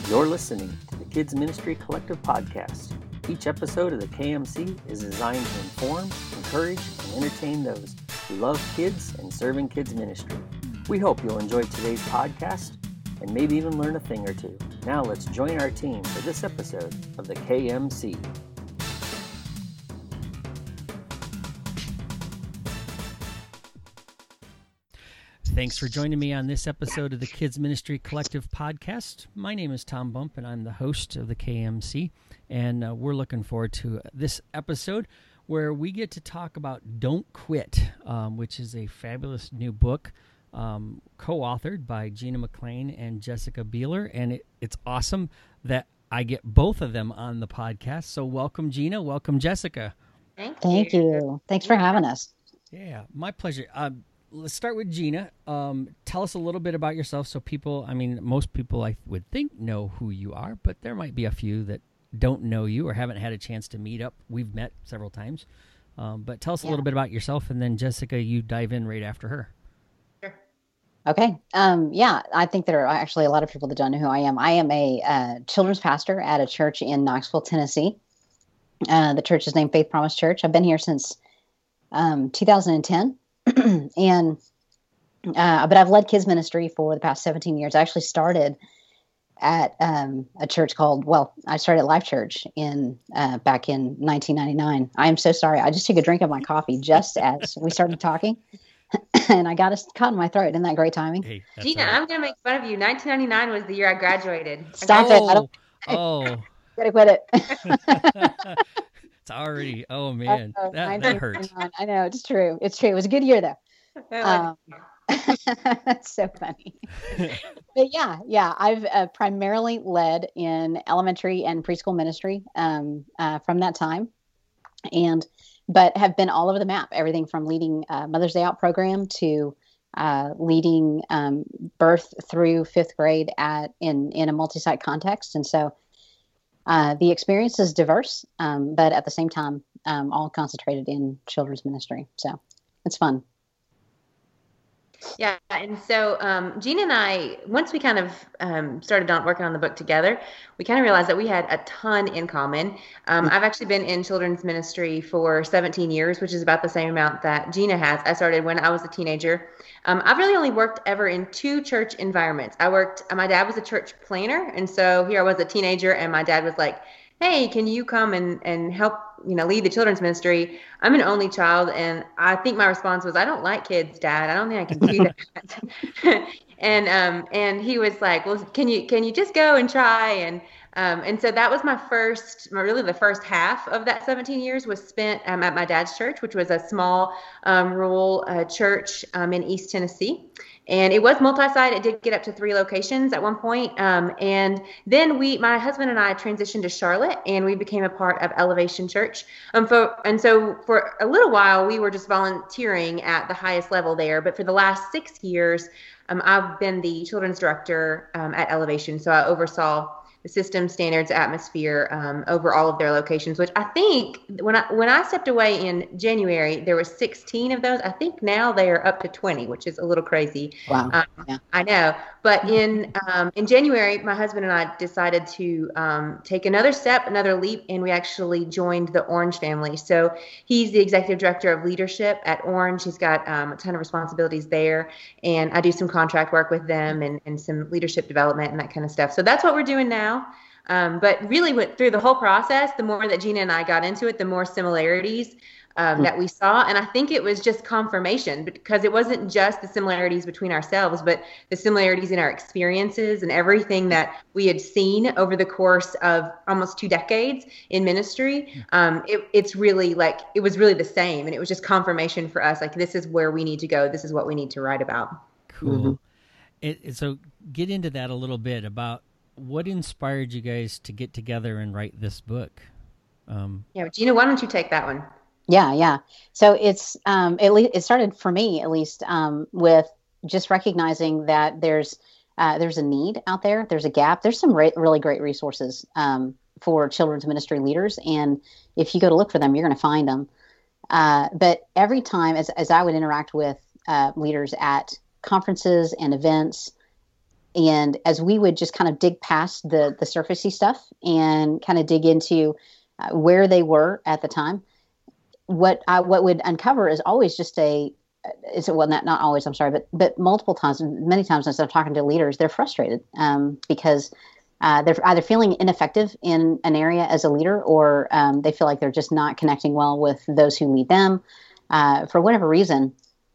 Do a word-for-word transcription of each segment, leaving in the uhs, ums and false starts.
You're listening to the Kids Ministry Collective podcast. Each episode of the K M C is designed to inform, encourage, and entertain those who love kids and serving kids ministry. We hope you'll enjoy today's podcast and maybe even learn a thing or two. Now let's join our team for this episode of the K M C. Thanks for joining me on this episode of the Kids Ministry Collective podcast. My name is Tom Bump, and I'm the host of the K M C, and uh, we're looking forward to this episode where we get to talk about Don't Quit, um, which is a fabulous new book um, co-authored by Gina McLean and Jessica Beeler, and it, it's awesome that I get both of them on the podcast. So welcome, Gina. Welcome, Jessica. Thank you. Thank you. Thanks for having us. Yeah, my pleasure. Um, Let's start with Gina. Um, tell us a little bit about yourself so people, I mean, most people I would think know who you are, but there might be a few that don't know you or haven't had a chance to meet up. We've met several times. Um, but tell us yeah. a little bit about yourself, and then Jessica, you dive in right after her. Sure. Okay. Um, yeah, I think there are actually a lot of people that don't know who I am. I am a uh, children's pastor at a church in Knoxville, Tennessee. Uh, the church is named Faith Promise Church. I've been here since um, two thousand ten. and uh, but I've led kids ministry for the past seventeen years. I actually started at um, a church called, well, I started at Life Church in uh, back in nineteen ninety-nine. I am so sorry. I just took a drink of my coffee just as we started talking, and I got a caught in my throat. Isn't that great timing? Hey, Gina, right. I'm going to make fun of you. nineteen ninety-nine was the year I graduated. Stop oh, it. I don't, oh. Gotta quit it. It's already, oh man, uh, that, that hurts. I know, it's true. It's true. It was a good year though. Um, that's so funny. But yeah, yeah, I've uh, primarily led in elementary and preschool ministry um, uh, from that time, and but have been all over the map. Everything from leading uh, Mother's Day Out program to uh, leading um, birth through fifth grade at in in a multi-site context, and so. Uh, the experience is diverse, um, but at the same time, um, all concentrated in children's ministry. So it's fun. Yeah. And so um, Gina and I, once we kind of um, started on working on the book together, we kind of realized that we had a ton in common. Um, I've actually been in children's ministry for seventeen years, which is about the same amount that Gina has. I started when I was a teenager. Um, I've really only worked ever in two church environments. I worked, my dad was a church planner. And so here I was a teenager and my dad was like, hey, can you come and, and help, you know, lead the children's ministry? I'm an only child. And I think my response was, I don't like kids, Dad. I don't think I can do that. and, um, and he was like, well, can you, can you just go and try? And, um, and so that was my first, my, really the first half of that seventeen years was spent um, at my dad's church, which was a small um, rural uh, church um, in East Tennessee. And it was multi-site. It did get up to three locations at one point. Um, and then we, my husband and I transitioned to Charlotte and we became a part of Elevation Church. Um, for, and so for a little while, we were just volunteering at the highest level there. But for the last six years, um, I've been the children's director um, at Elevation. So I oversaw the system, standards, atmosphere um, over all of their locations, which I think when I when I stepped away in January, there were sixteen of those. I think now they are up to twenty, which is a little crazy. Wow. Um, yeah. I know. But in um, in January, my husband and I decided to um, take another step, another leap, and we actually joined the Orange family. So he's the executive director of leadership at Orange. He's got um, a ton of responsibilities there, and I do some contract work with them and, and some leadership development and that kind of stuff. So that's what we're doing now. Um, but really went through the whole process, the more that Gina and I got into it, the more similarities um, that we saw. And I think it was just confirmation because it wasn't just the similarities between ourselves, but the similarities in our experiences and everything that we had seen over the course of almost two decades in ministry. Um, it, it's really like, it was really the same. And it was just confirmation for us. Like, this is where we need to go. This is what we need to write about. Cool. Mm-hmm. It, it, so get into that a little bit about what inspired you guys to get together and write this book? Um, yeah, Gina, why don't you take that one? Yeah, yeah. So it's um, at least it started for me, at least, um, with just recognizing that there's uh, there's a need out there, there's a gap. There's some re- really great resources um, for children's ministry leaders, and if you go to look for them, you're going to find them. Uh, but every time, as as I would interact with uh, leaders at conferences and events, and as we would just kind of dig past the the surfacey stuff and kind of dig into uh, where they were at the time, what I, what would uncover is always just a is well not not always I'm sorry but but multiple times, many times as I'm talking to leaders, they're frustrated um, because uh, they're either feeling ineffective in an area as a leader, or um, they feel like they're just not connecting well with those who lead them uh, for whatever reason,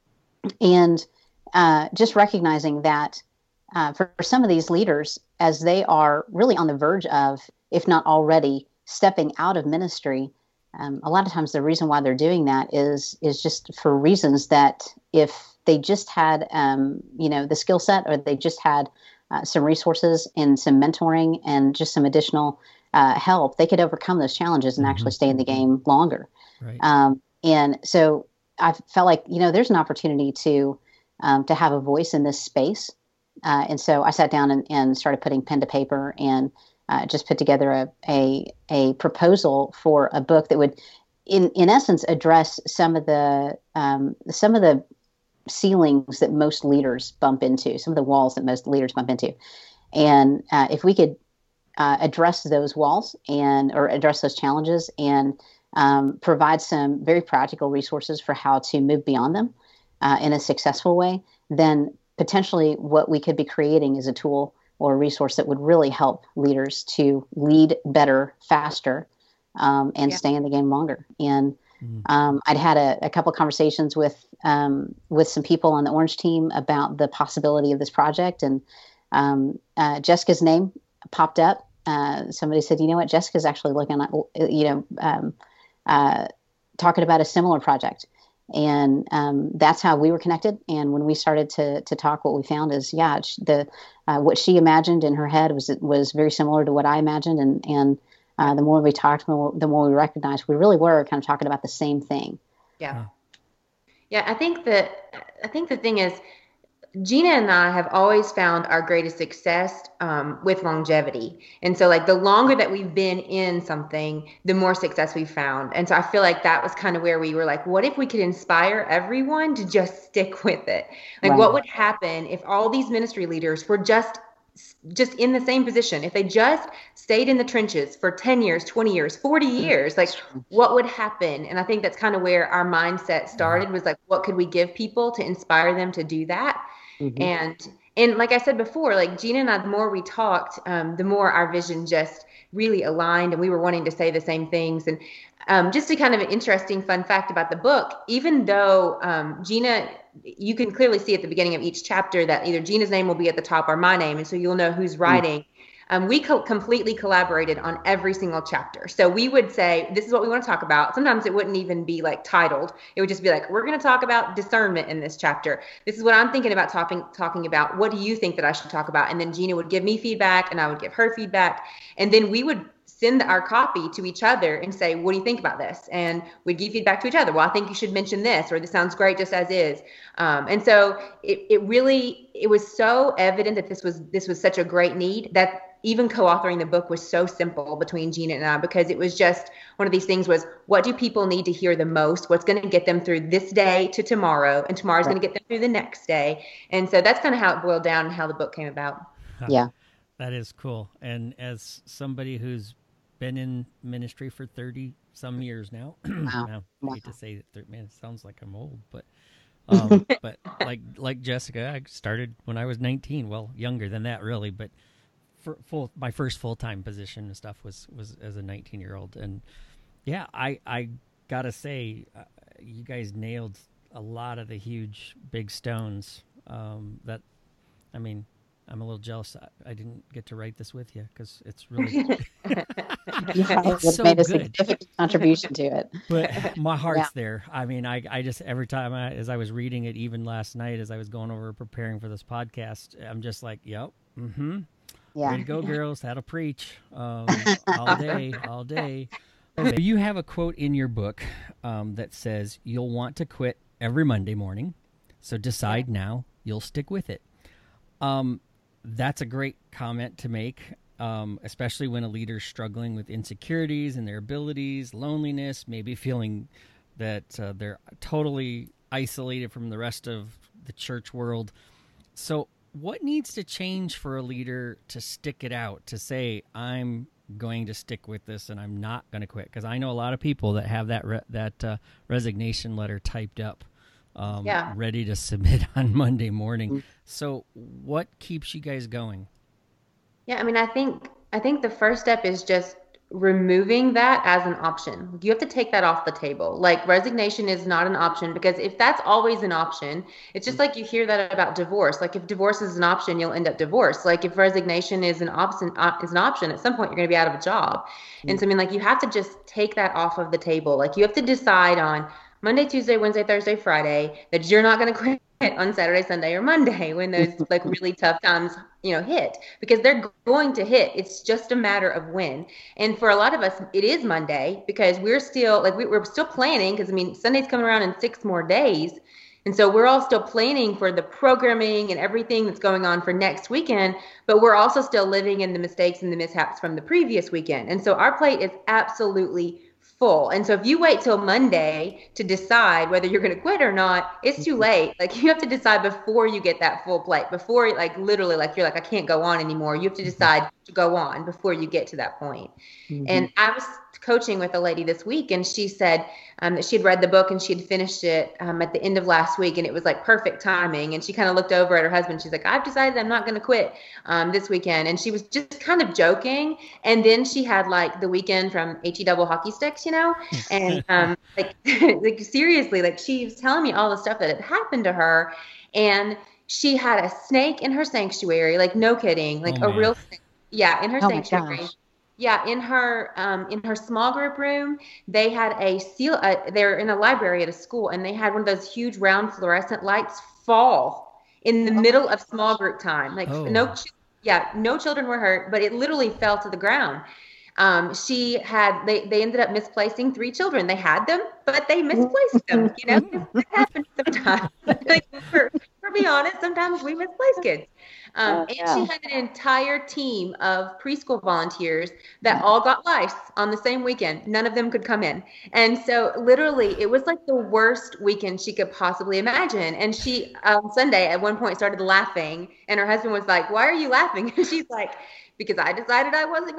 and uh, just recognizing that. Uh, for, for some of these leaders, as they are really on the verge of, if not already, stepping out of ministry, um, a lot of times the reason why they're doing that is is just for reasons that if they just had, um, you know, the skill set, or they just had uh, some resources and some mentoring and just some additional uh, help, they could overcome those challenges and mm-hmm. actually stay in the game longer. Right. Um, and so I felt like, you know, there's an opportunity to um, to have a voice in this space. Uh, and so I sat down and, and started putting pen to paper and uh, just put together a, a a proposal for a book that would, in in essence, address some of the um, some of the ceilings that most leaders bump into, some of the walls that most leaders bump into, and uh, if we could uh, address those walls and or address those challenges and um, provide some very practical resources for how to move beyond them uh, in a successful way, then potentially what we could be creating is a tool or a resource that would really help leaders to lead better, faster, um, and yeah. stay in the game longer. And um, I'd had a, a couple of conversations with um, with some people on the Orange team about the possibility of this project, and um, uh, Jessica's name popped up. Uh, somebody said, "You know what? Jessica's actually looking at, you know, um, uh, talking about a similar project." And um, that's how we were connected. And when we started to to talk, what we found is, yeah, the uh, what she imagined in her head was was very similar to what I imagined. And and uh, the more we talked, the more, the more we recognized we really were kind of talking about the same thing. Yeah, yeah. I think that I think the thing is, Gina and I have always found our greatest success um, with longevity. And so like the longer that we've been in something, the more success we've found. And so I feel like that was kind of where we were like, what if we could inspire everyone to just stick with it? Like right. What would happen if all these ministry leaders were just just in the same position? If they just stayed in the trenches for ten years, twenty years, forty years, like what would happen? And I think that's kind of where our mindset started, was like, what could we give people to inspire them to do that? Mm-hmm. And, and like I said before, like Gina and I, the more we talked, um, the more our vision just really aligned, and we were wanting to say the same things. And um, just a kind of an interesting fun fact about the book, even though um, Gina, you can clearly see at the beginning of each chapter that either Gina's name will be at the top or my name. And so you'll know who's writing. Um, we co- completely collaborated on every single chapter. So we would say, this is what we want to talk about. Sometimes it wouldn't even be like titled. It would just be like, we're going to talk about discernment in this chapter. This is what I'm thinking about talking, talking about. What do you think that I should talk about? And then Gina would give me feedback and I would give her feedback. And then we would send our copy to each other and say, what do you think about this? And we'd give feedback to each other. Well, I think you should mention this, or this sounds great just as is. Um, and so it, it really, it was so evident that this was, this was such a great need that even co-authoring the book was so simple between Gina and I, because it was just one of these things was, what do people need to hear the most? What's going to get them through this day to tomorrow, and tomorrow's right. going to get them through the next day. And so that's kind of how it boiled down and how the book came about. Yeah. That is cool. And as somebody who's been in ministry for thirty some years now, wow. now I hate to say that, man, it sounds like I'm old, but um, but like like Jessica, I started when I was nineteen, well, younger than that really, but for full my first full-time position and stuff was was as a nineteen year old. And yeah, I I gotta say, uh, you guys nailed a lot of the huge big stones um that I mean I'm a little jealous I, I didn't get to write this with you, because it's really yeah, it's it so made a good. significant contribution to it. But my heart's yeah. there. I mean, I I just every time I, as I was reading it, even last night as I was going over preparing for this podcast, I'm just like, yep, mm-hmm. Yeah. Way to go, girls. That'll preach um, all day, all day. Okay. You have a quote in your book um, that says, you'll want to quit every Monday morning, so decide yeah. now you'll stick with it. Um, that's a great comment to make, um, especially when a leader's struggling with insecurities and their abilities, loneliness, maybe feeling that uh, they're totally isolated from the rest of the church world. So what needs to change for a leader to stick it out, to say, I'm going to stick with this and I'm not going to quit? Because I know a lot of people that have that re- that uh, resignation letter typed up, um, yeah. ready to submit on Monday morning. So what keeps you guys going? Yeah, I mean, I think I think the first step is just removing that as an option. You have to take that off the table. Like, resignation is not an option, because if that's always an option, it's just like you hear that about divorce. Like, if divorce is an option, you'll end up divorced. Like, if resignation is an option, uh, is an option, at some point you're going to be out of a job. Mm-hmm. And so, I mean, like, you have to just take that off of the table. Like, you have to decide on Monday, Tuesday, Wednesday, Thursday, Friday that you're not going to quit on Saturday, Sunday, or Monday when those like really tough times, you know, hit, because they're going to hit. It's just a matter of when. And for a lot of us, it is Monday, because we're still like, we, we're still planning, because I mean, Sunday's coming around in six more days. And so we're all still planning for the programming and everything that's going on for next weekend, but we're also still living in the mistakes and the mishaps from the previous weekend. And so our plate is absolutely full. And so if you wait till Monday to decide whether you're going to quit or not, it's too late. Like, you have to decide before you get that full plate, before, like, literally, like, you're like, I can't go on anymore. You have to decide to go on before you get to that point. Mm-hmm. And I was coaching with a lady this week, and she said um, that she had read the book and she had finished it um, at the end of last week, and it was like perfect timing. And she kind of looked over at her husband. She's like, I've decided I'm not going to quit um, this weekend. And she was just kind of joking. And then she had like the weekend from H E double hockey sticks, you know, and um, like, like seriously, like, she was telling me all the stuff that had happened to her. And she had a snake in her sanctuary, like, no kidding, like oh, a real snake. Yeah, in her oh sanctuary. Yeah, in her um, in her small group room, they had a seal. Uh, they're in a library at a school, and they had one of those huge round fluorescent lights fall in the oh middle of small group time. Like oh. no, yeah, no children were hurt, but it literally fell to the ground. Um, she had they they ended up misplacing three children. They had them, but they misplaced them. You know, it happens sometimes. Like, for, for be honest, sometimes we misplace kids. Um, oh, yeah. And she had an entire team of preschool volunteers that all got lice on the same weekend. None of them could come in. And so literally it was like the worst weekend she could possibly imagine. And she, um, Sunday at one point started laughing, and her husband was like, why are you laughing? And she's like, because I decided I wasn't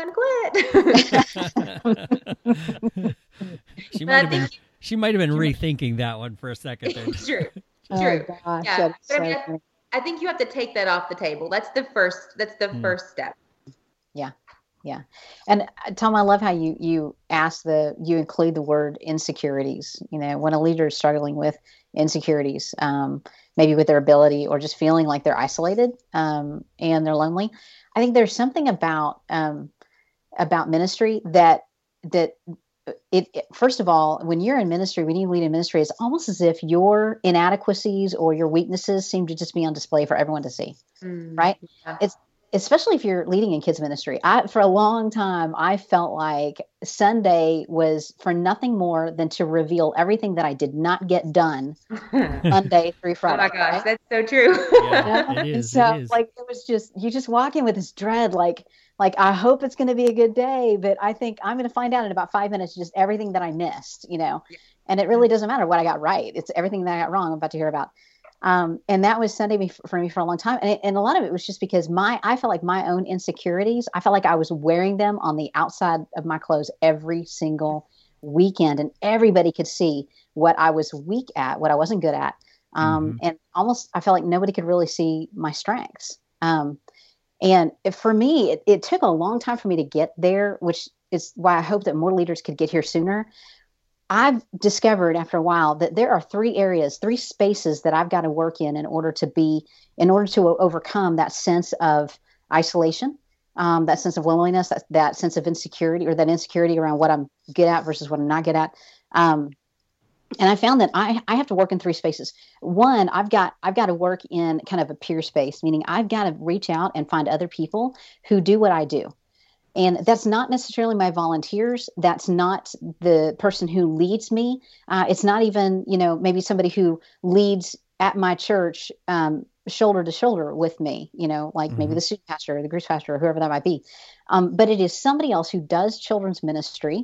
going to quit. she might have been, she might have been rethinking that one for a second. Then. True. Oh, True. gosh, yeah. But so I mean, I, I think you have to take that off the table. That's the first, that's the mm. first step. Yeah. Yeah. And uh, Tom, I love how you, you ask the, you include the word insecurities, you know, when a leader is struggling with insecurities, um, maybe with their ability or just feeling like they're isolated, um, and they're lonely. I think there's something about, um, about ministry that, that, It, it first of all, when you're in ministry, when you lead in ministry, it's almost as if your inadequacies or your weaknesses seem to just be on display for everyone to see, mm, right? Yeah. It's especially if you're leading in kids ministry. I, for a long time, I felt like Sunday was for nothing more than to reveal everything that I did not get done Monday through Friday. Oh my gosh, right? That's so true. Yeah, it is. So, it is. like, it was just, you just walk in with this dread, like, Like, I hope it's going to be a good day, but I think I'm going to find out in about five minutes just everything that I missed, you know, yeah. And it really doesn't matter what I got right. It's everything that I got wrong I'm about to hear about. Um, and that was Sunday for me for a long time. And, it, and a lot of it was just because my, I felt like my own insecurities, I felt like I was wearing them on the outside of my clothes every single weekend. And everybody could see what I was weak at, what I wasn't good at. Um, mm-hmm. And almost, I felt like nobody could really see my strengths. Um, And for me, it, it took a long time for me to get there, which is why I hope that more leaders could get here sooner. I've discovered after a while that there are three areas, three spaces that I've got to work in in order to be, in order to overcome that sense of isolation, um, that sense of loneliness, that, that sense of insecurity, or that insecurity around what I'm good at versus what I'm not good at. Um, And I found that I, I have to work in three spaces. One, I've got I've got to work in kind of a peer space, meaning I've got to reach out and find other people who do what I do. And that's not necessarily my volunteers. That's not the person who leads me. Uh, it's not even, you know, maybe somebody who leads at my church um, shoulder to shoulder with me, you know, like mm-hmm. maybe the student pastor or the group pastor or whoever that might be. Um, but it is somebody else who does children's ministry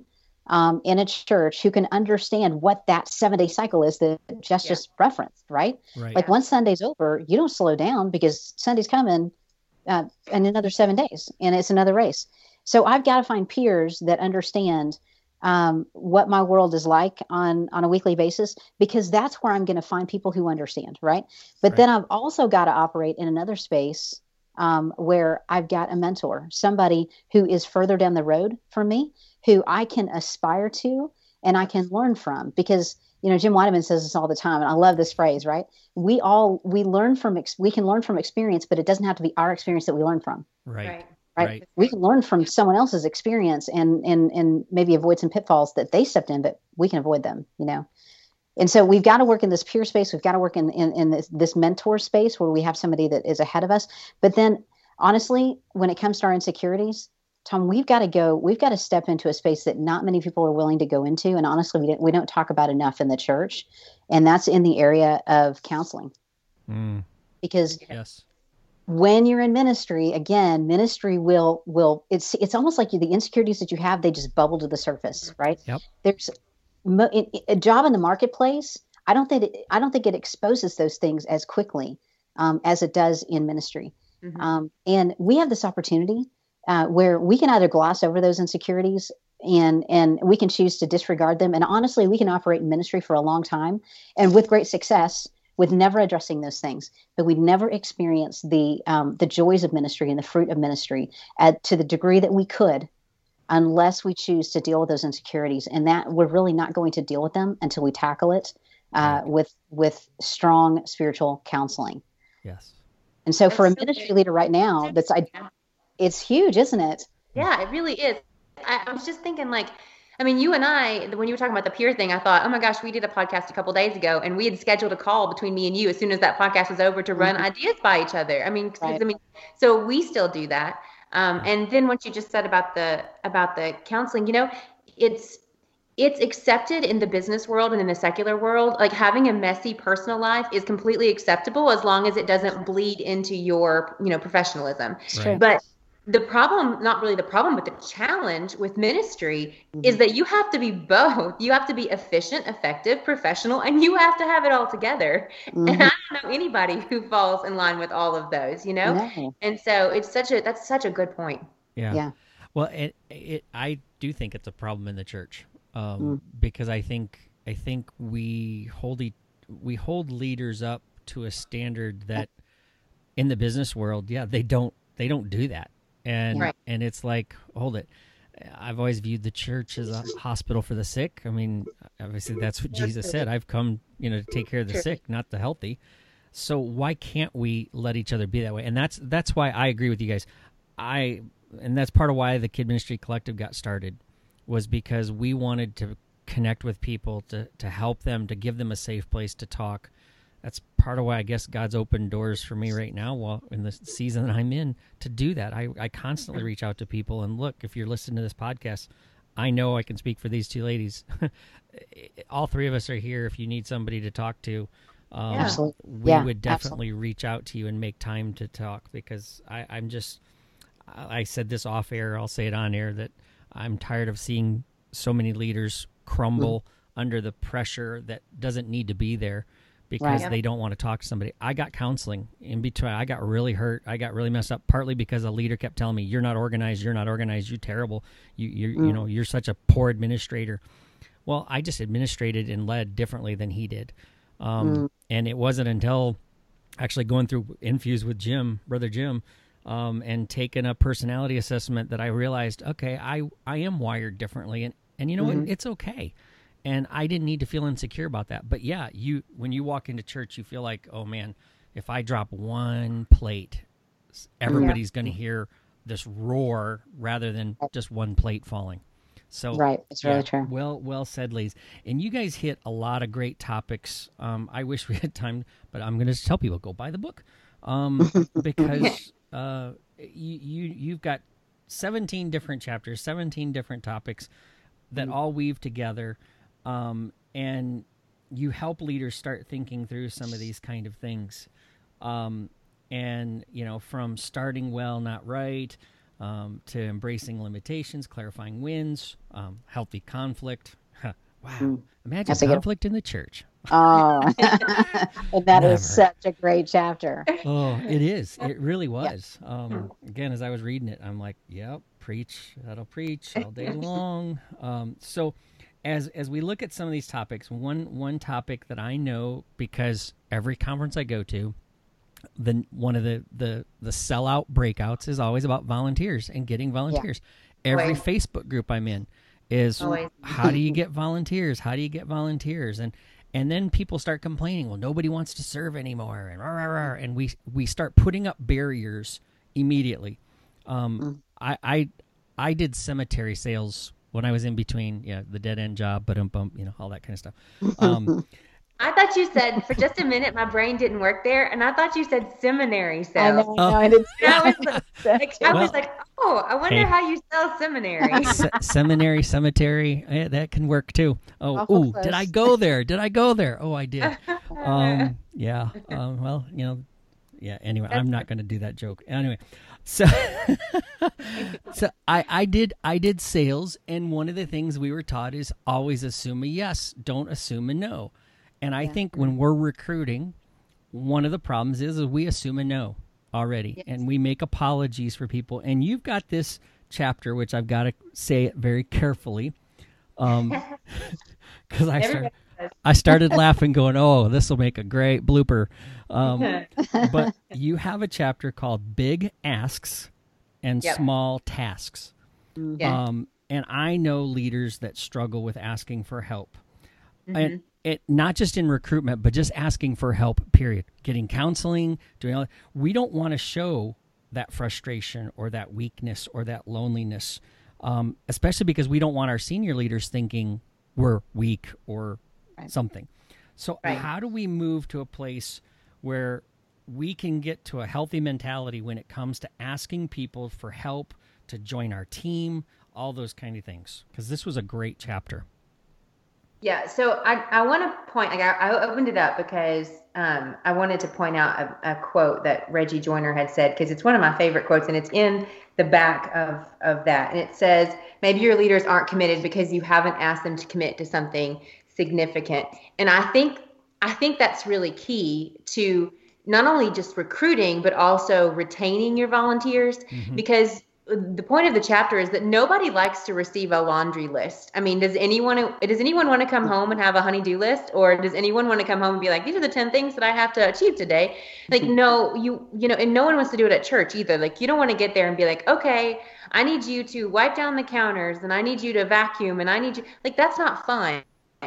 um, in a church who can understand what that seven day cycle is that Jess Yeah. just referenced, right? Right. Like Yeah. once Sunday's over, you don't slow down because Sunday's coming uh, in another seven days and it's another race. So I've got to find peers that understand um, what my world is like on, on a weekly basis, because that's where I'm going to find people who understand, right? But Right. then I've also got to operate in another space um, where I've got a mentor, somebody who is further down the road from me, who I can aspire to and I can learn from. Because, you know, Jim Weideman says this all the time, and I love this phrase, right? We all, we learn from, ex- we can learn from experience, but it doesn't have to be our experience that we learn from. Right. Right. Right. Right. We can learn from someone else's experience and, and, and maybe avoid some pitfalls that they stepped in, but we can avoid them, you know? And so we've got to work in this peer space. We've got to work in, in, in this, this mentor space where we have somebody that is ahead of us. But then honestly, when it comes to our insecurities, Tom, we've got to go, we've got to step into a space that not many people are willing to go into. And honestly, we don't, we don't talk about enough in the church. And that's in the area of counseling. Mm, Because yes. when you're in ministry, again, ministry will, will, it's, it's almost like you, the insecurities that you have, they just bubble to the surface, right? Yep. There's mo- it- it- a job in the marketplace. I don't think, it, I don't think it exposes those things as quickly um, as it does in ministry. Mhm. Um, and we have this opportunity uh, where we can either gloss over those insecurities and, and we can choose to disregard them. And honestly, we can operate in ministry for a long time and with great success with never addressing those things, but we never experience the, um, the joys of ministry and the fruit of ministry at, to the degree that we could, unless we choose to deal with those insecurities. And that we're really not going to deal with them until we tackle it uh, Right. with, with strong spiritual counseling. Yes. And so for a That's so ministry good. leader right now, that's, I, Yeah. it's huge, isn't it? Yeah, it really is. I, I was just thinking, like, I mean, you and I, when you were talking about the peer thing, I thought, oh my gosh, we did a podcast a couple days ago, and we had scheduled a call between me and you as soon as that podcast was over to run Mhm. ideas by each other. I mean, 'cause, Right. I mean, so we still do that. Um, and then what you just said about the about the counseling, you know, it's it's accepted in the business world and in the secular world. Like having a messy personal life is completely acceptable as long as it doesn't bleed into your, you know, professionalism. It's Right. true. But the problem, not really the problem, but the challenge with ministry Mhm. is that you have to be both. You have to be efficient, effective, professional, and you have to have it all together. And Mhm. I don't know anybody who falls in line with all of those, you know? No. And so it's such a, that's such a good point. Yeah. Yeah. Well, it, it, I do think it's a problem in the church um, Mm. because I think I think we hold e- we hold leaders up to a standard that in the business world, yeah, they don't they don't do that, and Right. and it's like, hold it. I've always viewed the church as a hospital for the sick. I mean, obviously that's what Jesus said. I've come, you know, to take care of the True. sick, not the healthy. So why can't we let each other be that way? And that's that's why I agree with you guys. I and that's part of why the Kid Ministry Collective got started, was because we wanted to connect with people, to to help them, to give them a safe place to talk. That's part of why I guess God's opened doors for me right now, while in the season that I'm in, to do that. I, I constantly reach out to people, and look, if you're listening to this podcast, I know I can speak for these two ladies. All three of us are here if you need somebody to talk to. Um, Yeah. Absolutely. we Yeah, would definitely reach out to you and make time to talk, because I, I'm just, I I said this off air, I'll say it on air, that I'm tired of seeing so many leaders crumble Mm-hmm. under the pressure that doesn't need to be there because Right. they don't want to talk to somebody. I got counseling in between. I got really hurt. I got really messed up, partly because a leader kept telling me, you're not organized, you're not organized, you're terrible. You, you're, Mm. you know, you're such a poor administrator. Well, I just administrated and led differently than he did. Um, Mm. And it wasn't until actually going through Infuse with Jim, Brother Jim, um, and taking a personality assessment that I realized, okay, I, I am wired differently. And, and you know Mhm. what? It's okay. And I didn't need to feel insecure about that. But yeah, you when you walk into church, you feel like, oh man, if I drop one plate, everybody's going to hear this roar rather than just one plate falling. So Right. It's really yeah, true. Well, well said, ladies. And you guys hit a lot of great topics. Um, I wish we had time, but I'm going to tell people, go buy the book, um, because uh, you, you you've got seventeen different chapters, seventeen different topics that Mm. all weave together, um, and you help leaders start thinking through some of these kind of things. Um, and you know, from starting well, not right. um, to embracing limitations, clarifying wins, um, healthy conflict. Huh. Wow. Mm. Imagine That's a good- conflict in the church. Oh, and that Never. is such a great chapter. Oh, it is. It really was. Um, again, as I was reading it, I'm like, yep, preach. That'll preach all day long. Um, so as as we look at some of these topics, one one topic that I know, because every conference I go to, the one of the, the, the sellout breakouts is always about volunteers and getting volunteers. Every Always. Facebook group I'm in is, Always. how do you get volunteers? How do you get volunteers? And And then people start complaining, well, nobody wants to serve anymore. And, rah, rah, rah, and we we start putting up barriers immediately. Um, Mm. I, I I did cemetery sales when I was in between, you know, the dead end job, but um, bump, you know, all that kind of stuff. Um, I thought you said, for just a minute, my brain didn't work there, and I thought you said seminary I sales. know, Oh. I did. And I was like, like, I Well, was like, oh, I wonder hey. how you sell seminary. se- seminary, cemetery, eh, that can work too. Oh, Awful ooh, close. did I go there? Did I go there? Oh, I did. Um, yeah. Um, well, you know, yeah. Anyway, I'm not going to do that joke. Anyway, so so I I did I did sales, and one of the things we were taught is always assume a yes, don't assume a no. And I Yeah. think when we're recruiting, one of the problems is, is we assume a no already, Yes. and we make apologies for people. And you've got this chapter, which I've got to say it very carefully, um, because I started Everybody does. I started laughing, going, "Oh, this will make a great blooper." Um, but you have a chapter called "Big Asks and Yep. Small Tasks," Yeah. um, and I know leaders that struggle with asking for help, Mm-hmm. and it not just in recruitment, but just asking for help. Period. Getting counseling, doing all. We don't want to show that frustration or that weakness or that loneliness, um, especially because we don't want our senior leaders thinking we're weak or Right. something. So Right. how do we move to a place where we can get to a healthy mentality when it comes to asking people for help, to join our team, all those kind of things? Because this was a great chapter. Yeah, so I, I want to point, like I, I opened it up because um, I wanted to point out a, a quote that Reggie Joiner had said, because it's one of my favorite quotes, and it's in the back of, of that. And it says, maybe your leaders aren't committed because you haven't asked them to commit to something significant. And I think I think that's really key to not only just recruiting, but also retaining your volunteers, Mhm. because the point of the chapter is that nobody likes to receive a laundry list. I mean, does anyone does anyone want to come home and have a honey-do list, or does anyone want to come home and be like, these are the ten things that I have to achieve today? Like, no, you you know, and no one wants to do it at church either. Like, you don't want to get there and be like, okay, I need you to wipe down the counters, and I need you to vacuum, and I need you, like, that's not fun.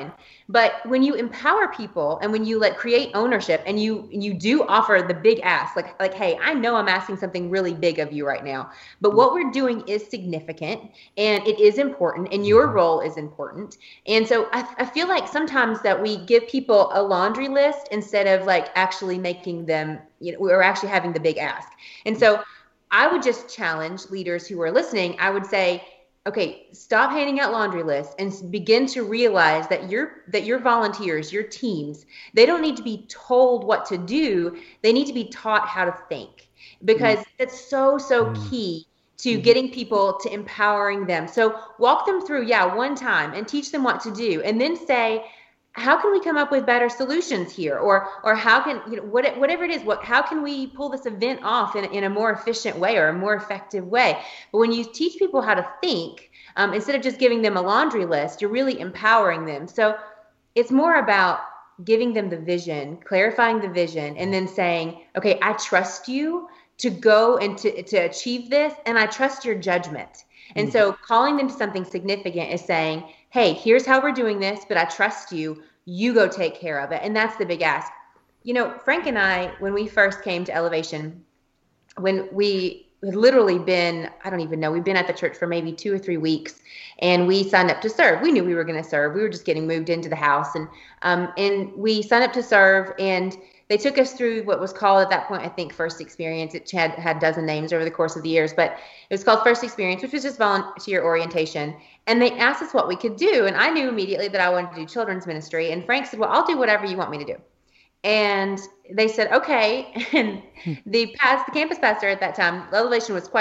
But when you empower people and when you let create ownership, and you you do offer the big ask, like like hey, I know I'm asking something really big of you right now, but what we're doing is significant and it is important, and your role is important. And so I, I feel like sometimes that we give people a laundry list instead of like actually making them, you know, or actually having the big ask. And so I would just challenge leaders who are listening. I would say, okay, stop handing out laundry lists and begin to realize that your that your volunteers, your teams, they don't need to be told what to do. They need to be taught how to think, because that's so, so Mm. key to getting people to empowering them. So walk them through, yeah, one time and teach them what to do, and then say, how can we come up with better solutions here? Or or how can, you know, what, whatever it is, what, how can we pull this event off in, in a more efficient way or a more effective way? But when you teach people how to think, um, instead of just giving them a laundry list, you're really empowering them. So it's more about giving them the vision, clarifying the vision, and then saying, okay, I trust you to go and to, to achieve this, and I trust your judgment. And Mhm. so calling them to something significant is saying, hey, here's how we're doing this, but I trust you. You go take care of it. And that's the big ask. You know, Frank and I, when we first came to Elevation, when we had literally been, I don't even know, we've been at the church for maybe two or three weeks, and we signed up to serve. We knew we were going to serve. We were just getting moved into the house. And, um, and we signed up to serve, and they took us through what was called at that point, I think, First Experience. It had, had a dozen names over the course of the years, but it was called First Experience, which was just volunteer orientation. And they asked us what we could do. And I knew immediately that I wanted to do children's ministry. And Frank said, well, I'll do whatever you want me to do. And they said, okay. And the past, the campus pastor at that time, Elevation was quite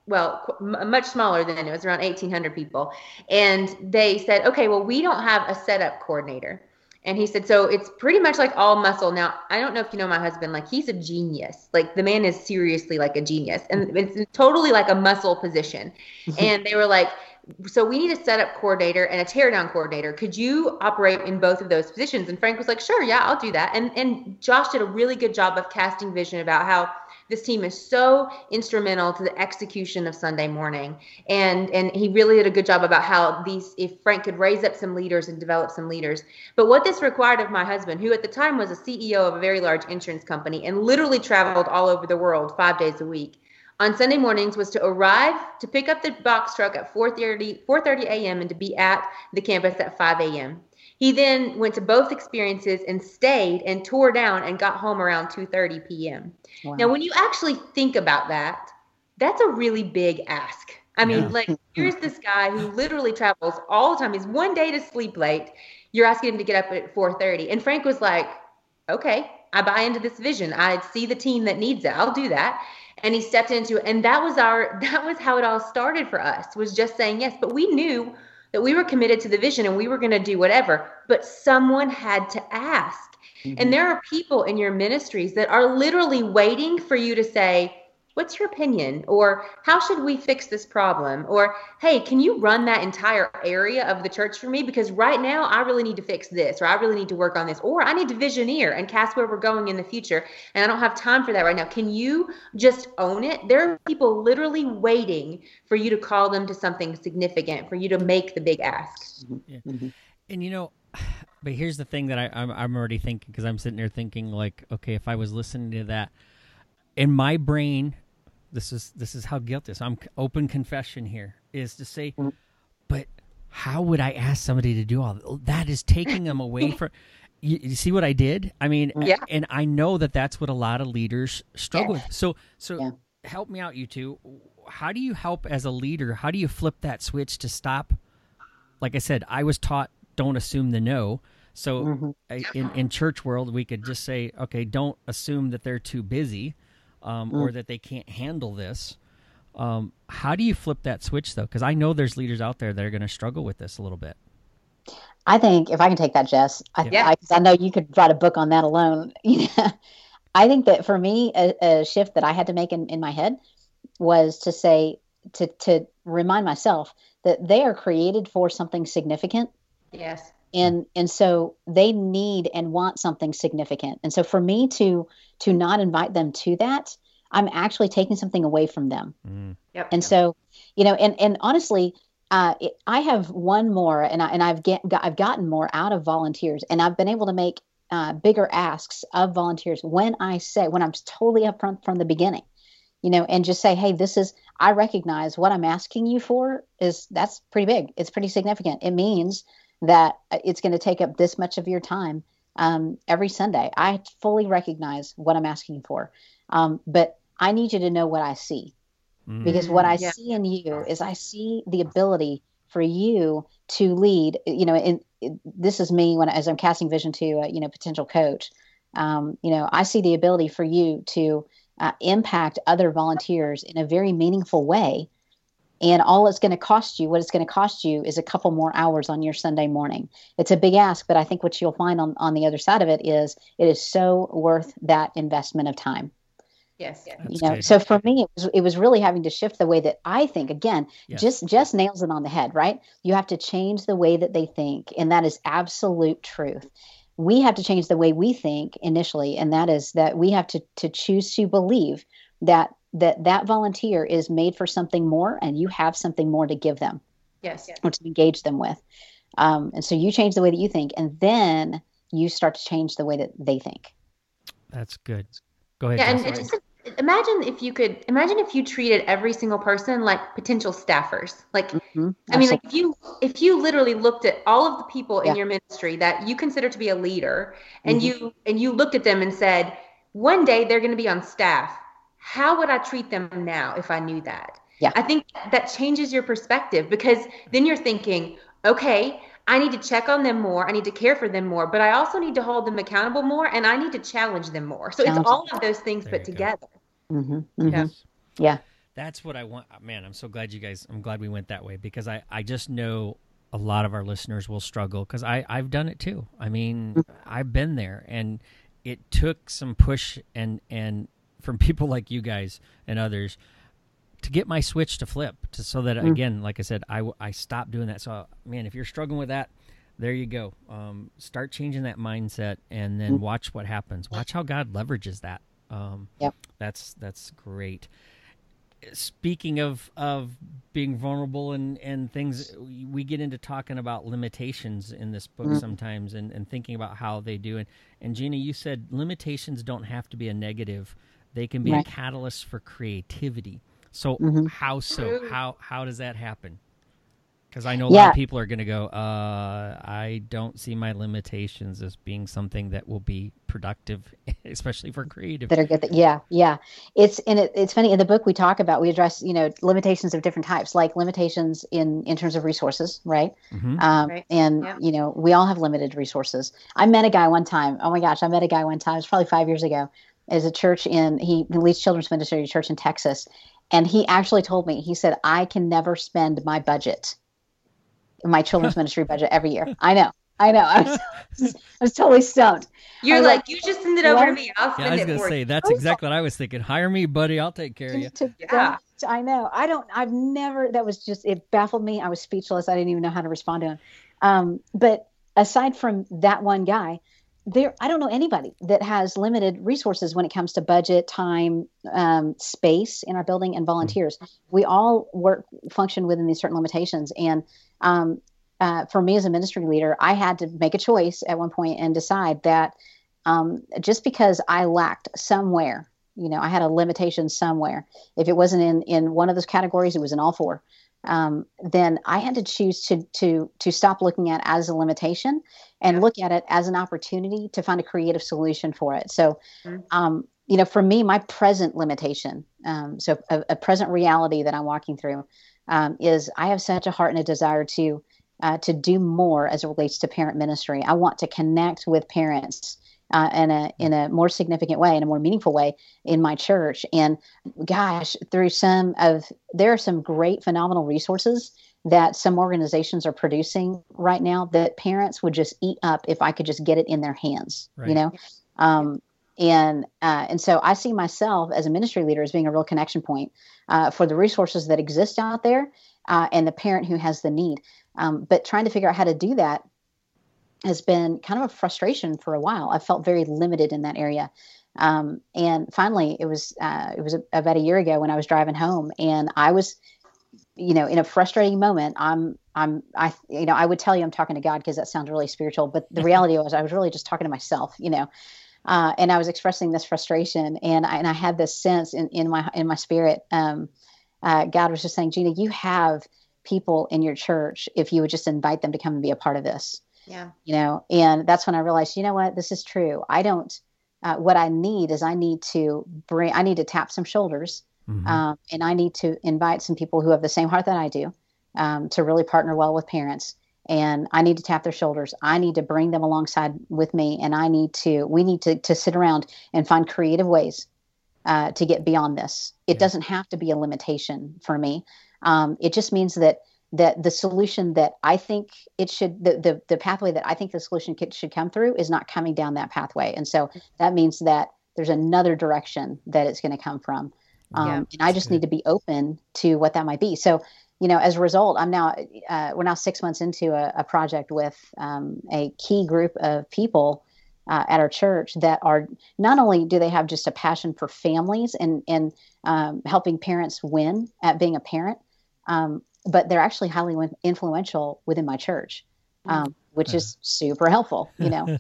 well, qu- much smaller than it was, around eighteen hundred people. And they said, okay, well, we don't have a setup coordinator. And he said, so it's pretty much like all muscle. Now, I don't know if you know my husband, like he's a genius. Like the man is seriously like a genius. And it's totally like a muscle position. And they were like, so we need a setup coordinator and a teardown coordinator. Could you operate in both of those positions? And Frank was like, sure, yeah, I'll do that. And and Josh did a really good job of casting vision about how this team is so instrumental to the execution of Sunday morning. And and he really did a good job about how these, if Frank could raise up some leaders and develop some leaders. But what this required of my husband, who at the time was a C E O of a very large insurance company and literally traveled all over the world five days a week, on Sunday mornings was to arrive, to pick up the box truck at four thirty a.m. and to be at the campus at five a.m. He then went to both experiences and stayed and tore down and got home around two thirty p.m. Wow. Now, when you actually think about that, that's a really big ask. I mean, yeah. like, here's this guy who literally travels all the time. He's one day to sleep late. You're asking him to get up at four thirty. And Frank was like, okay, I buy into this vision. I see the team that needs it. I'll do that. And he stepped into it. And that was our, that was how it all started for us, was just saying yes. But we knew that we were committed to the vision and we were going to do whatever, but someone had to ask. Mm-hmm. And there are people in your ministries that are literally waiting for you to say, what's your opinion? Or how should we fix this problem? Or, hey, can you run that entire area of the church for me? Because right now I really need to fix this, or I really need to work on this, or I need to visioneer and cast where we're going in the future. And I don't have time for that right now. Can you just own it? There are people literally waiting for you to call them to something significant, for you to make the big ask. Yeah. And you know, but here's the thing that I, I'm, I'm already thinking, because I'm sitting there thinking like, okay, if I was listening to that, in my brain, this is this is how guilty. So I'm open confession here is to say, but how would I ask somebody to do all that? That is taking them away from. You, you see what I did? I mean, yeah. And I know that that's what a lot of leaders struggle yeah. with. So so yeah. help me out, you two. How do you help as a leader? How do you flip that switch to stop? Like I said, I was taught don't assume the no. So mm-hmm. I, in in church world, we could just say, okay, don't assume that they're too busy. Um, mm. Or that they can't handle this. Um, how do you flip that switch, though? Because I know there's leaders out there that are going to struggle with this a little bit. I think, if I can take that, Jess, I, yeah. I, I know you could write a book on that alone. I think that for me, a, a shift that I had to make in, in my head was to say, to to remind myself that they are created for something significant. Yes. And and so they need and want something significant. And so for me to to not invite them to that, I'm actually taking something away from them. Mm. Yep. And yep. so, you know, and and honestly, uh, it, I have one more, and I and I've get got, I've gotten more out of volunteers, and I've been able to make uh, bigger asks of volunteers when I say when I'm totally upfront from the beginning, you know, and just say, hey, this is I recognize what I'm asking you for is that's pretty big. It's pretty significant. It means that it's going to take up this much of your time um, every Sunday. I fully recognize what I'm asking for, um, but I need you to know what I see, mm. because what I yeah. see in you is I see the ability for you to lead. You know, and this is me when as I'm casting vision to a, you know potential coach. Um, you know, I see the ability for you to uh, impact other volunteers in a very meaningful way. And all it's going to cost you, what it's going to cost you is a couple more hours on your Sunday morning. It's a big ask, but I think what you'll find on, on the other side of it is it is so worth that investment of time. Yes. yes. You know, good. So for me, it was, it was really having to shift the way that I think. Again, yes. just, just nails it on the head, right? You have to change the way that they think. And that is absolute truth. We have to change the way we think initially. And that is that we have to, to choose to believe that that that volunteer is made for something more and you have something more to give them. Yes. yes. Or to engage them with. Um, and so you change the way that you think, and then you start to change the way that they think. That's good. Go ahead. Yeah, and, and just imagine if you could, imagine if you treated every single person like potential staffers. Like, mm-hmm. I mean, like if you, if you literally looked at all of the people yeah. in your ministry that you consider to be a leader, and mm-hmm. you, and you looked at them and said, one day they're going to be on staff. How would I treat them now if I knew that? Yeah. I think that changes your perspective, because then you're thinking, okay, I need to check on them more. I need to care for them more, but I also need to hold them accountable more, and I need to challenge them more. So challenge it's all of those things put together. Mm-hmm, mm-hmm. Yeah. Yeah. That's what I want. Man, I'm so glad you guys, I'm glad we went that way, because I, I just know a lot of our listeners will struggle, because I, I've done it too. I mean, I've been there, and it took some push and, and from people like you guys and others to get my switch to flip, to, so that, mm. again, like I said, I, I stopped doing that. So, man, if you're struggling with that, there you go. Um, start changing that mindset, and then watch what happens. Watch how God leverages that. Um, yep. That's, that's great. Speaking of, of being vulnerable and, and things, we get into talking about limitations in this book mm-hmm. sometimes, and, and thinking about how they do. And, and Gina, you said limitations don't have to be a negative. They can be right. a catalyst for creativity. So mm-hmm. how so? How how does that happen? Because I know a yeah. lot of people are going to go, uh, I don't see my limitations as being something that will be productive, especially for creative. That are good. That, yeah, yeah. It's and it, it's funny, in the book we talk about, we address, you know, limitations of different types, like limitations in, in terms of resources, right? Mm-hmm. Um, right. And, yeah. you know, we all have limited resources. I met a guy one time. Oh my gosh, I met a guy one time. It was probably five years ago. As a church in, he leads children's ministry at a church in Texas. And he actually told me, he said, I can never spend my budget, my children's ministry budget every year. I know. I know. I was, I was totally stoned. You're like, like, you just send it over what? to me. I'll yeah, spend I was it gonna for say, you. That's exactly what I was thinking. Hire me, buddy. I'll take care of you. To, yeah. I know. I don't, I've never, that was just, it baffled me. I was speechless. I didn't even know how to respond to him. Um, but aside from that one guy, there, I don't know anybody that has limited resources when it comes to budget, time, um, space in our building, and volunteers. Mm-hmm. We all work, function within these certain limitations. And, um, uh, for me as a ministry leader, I had to make a choice at one point and decide that, um, just because I lacked somewhere, you know, I had a limitation somewhere. If it wasn't in, in one of those categories, it was in all four. Um, then I had to choose to to to stop looking at it as a limitation and yeah. look at it as an opportunity to find a creative solution for it. So, mm-hmm. um, you know, for me, my present limitation, um, so a, a present reality that I'm walking through, um, is I have such a heart and a desire to uh, to do more as it relates to parent ministry. I want to connect with parents Uh, in a in a more significant way, in a more meaningful way in my church. And gosh, through some of, there are some great, phenomenal resources that some organizations are producing right now that parents would just eat up if I could just get it in their hands, right. you know? Um, and uh, and so I see myself as a ministry leader as being a real connection point uh, for the resources that exist out there uh, and the parent who has the need. Um, but trying to figure out how to do that has been kind of a frustration for a while. I felt very limited in that area. Um, and finally it was, uh, it was a, about a year ago when I was driving home, and I was, you know, in a frustrating moment. I'm, I'm, I, you know, I would tell you I'm talking to God because that sounds really spiritual, but the reality was I was really just talking to myself, you know, uh, and I was expressing this frustration, and I, and I had this sense in, in my, in my spirit. Um, uh, God was just saying, Gina, you have people in your church, if you would just invite them to come and be a part of this. Yeah. You know, and that's when I realized, you know what, this is true. I don't, uh, what I need is I need to bring, I need to tap some shoulders, mm-hmm. um, and I need to invite some people who have the same heart that I do, um, to really partner well with parents. And I need to tap their shoulders. I need to bring them alongside with me. And I need to, we need to, to sit around and find creative ways, uh, to get beyond this. It yeah. doesn't have to be a limitation for me. Um, it just means that that the solution that I think it should, the, the, the pathway that I think the solution could, should come through is not coming down that pathway. And so that means that there's another direction that it's going to come from. Um, yeah, and I just good. need to be open to what that might be. So, you know, as a result, I'm now, uh, we're now six months into a, a project with um, a key group of people uh, at our church that are, not only do they have just a passion for families and, and um, helping parents win at being a parent, um, but they're actually highly influential within my church, um, which is super helpful, you know.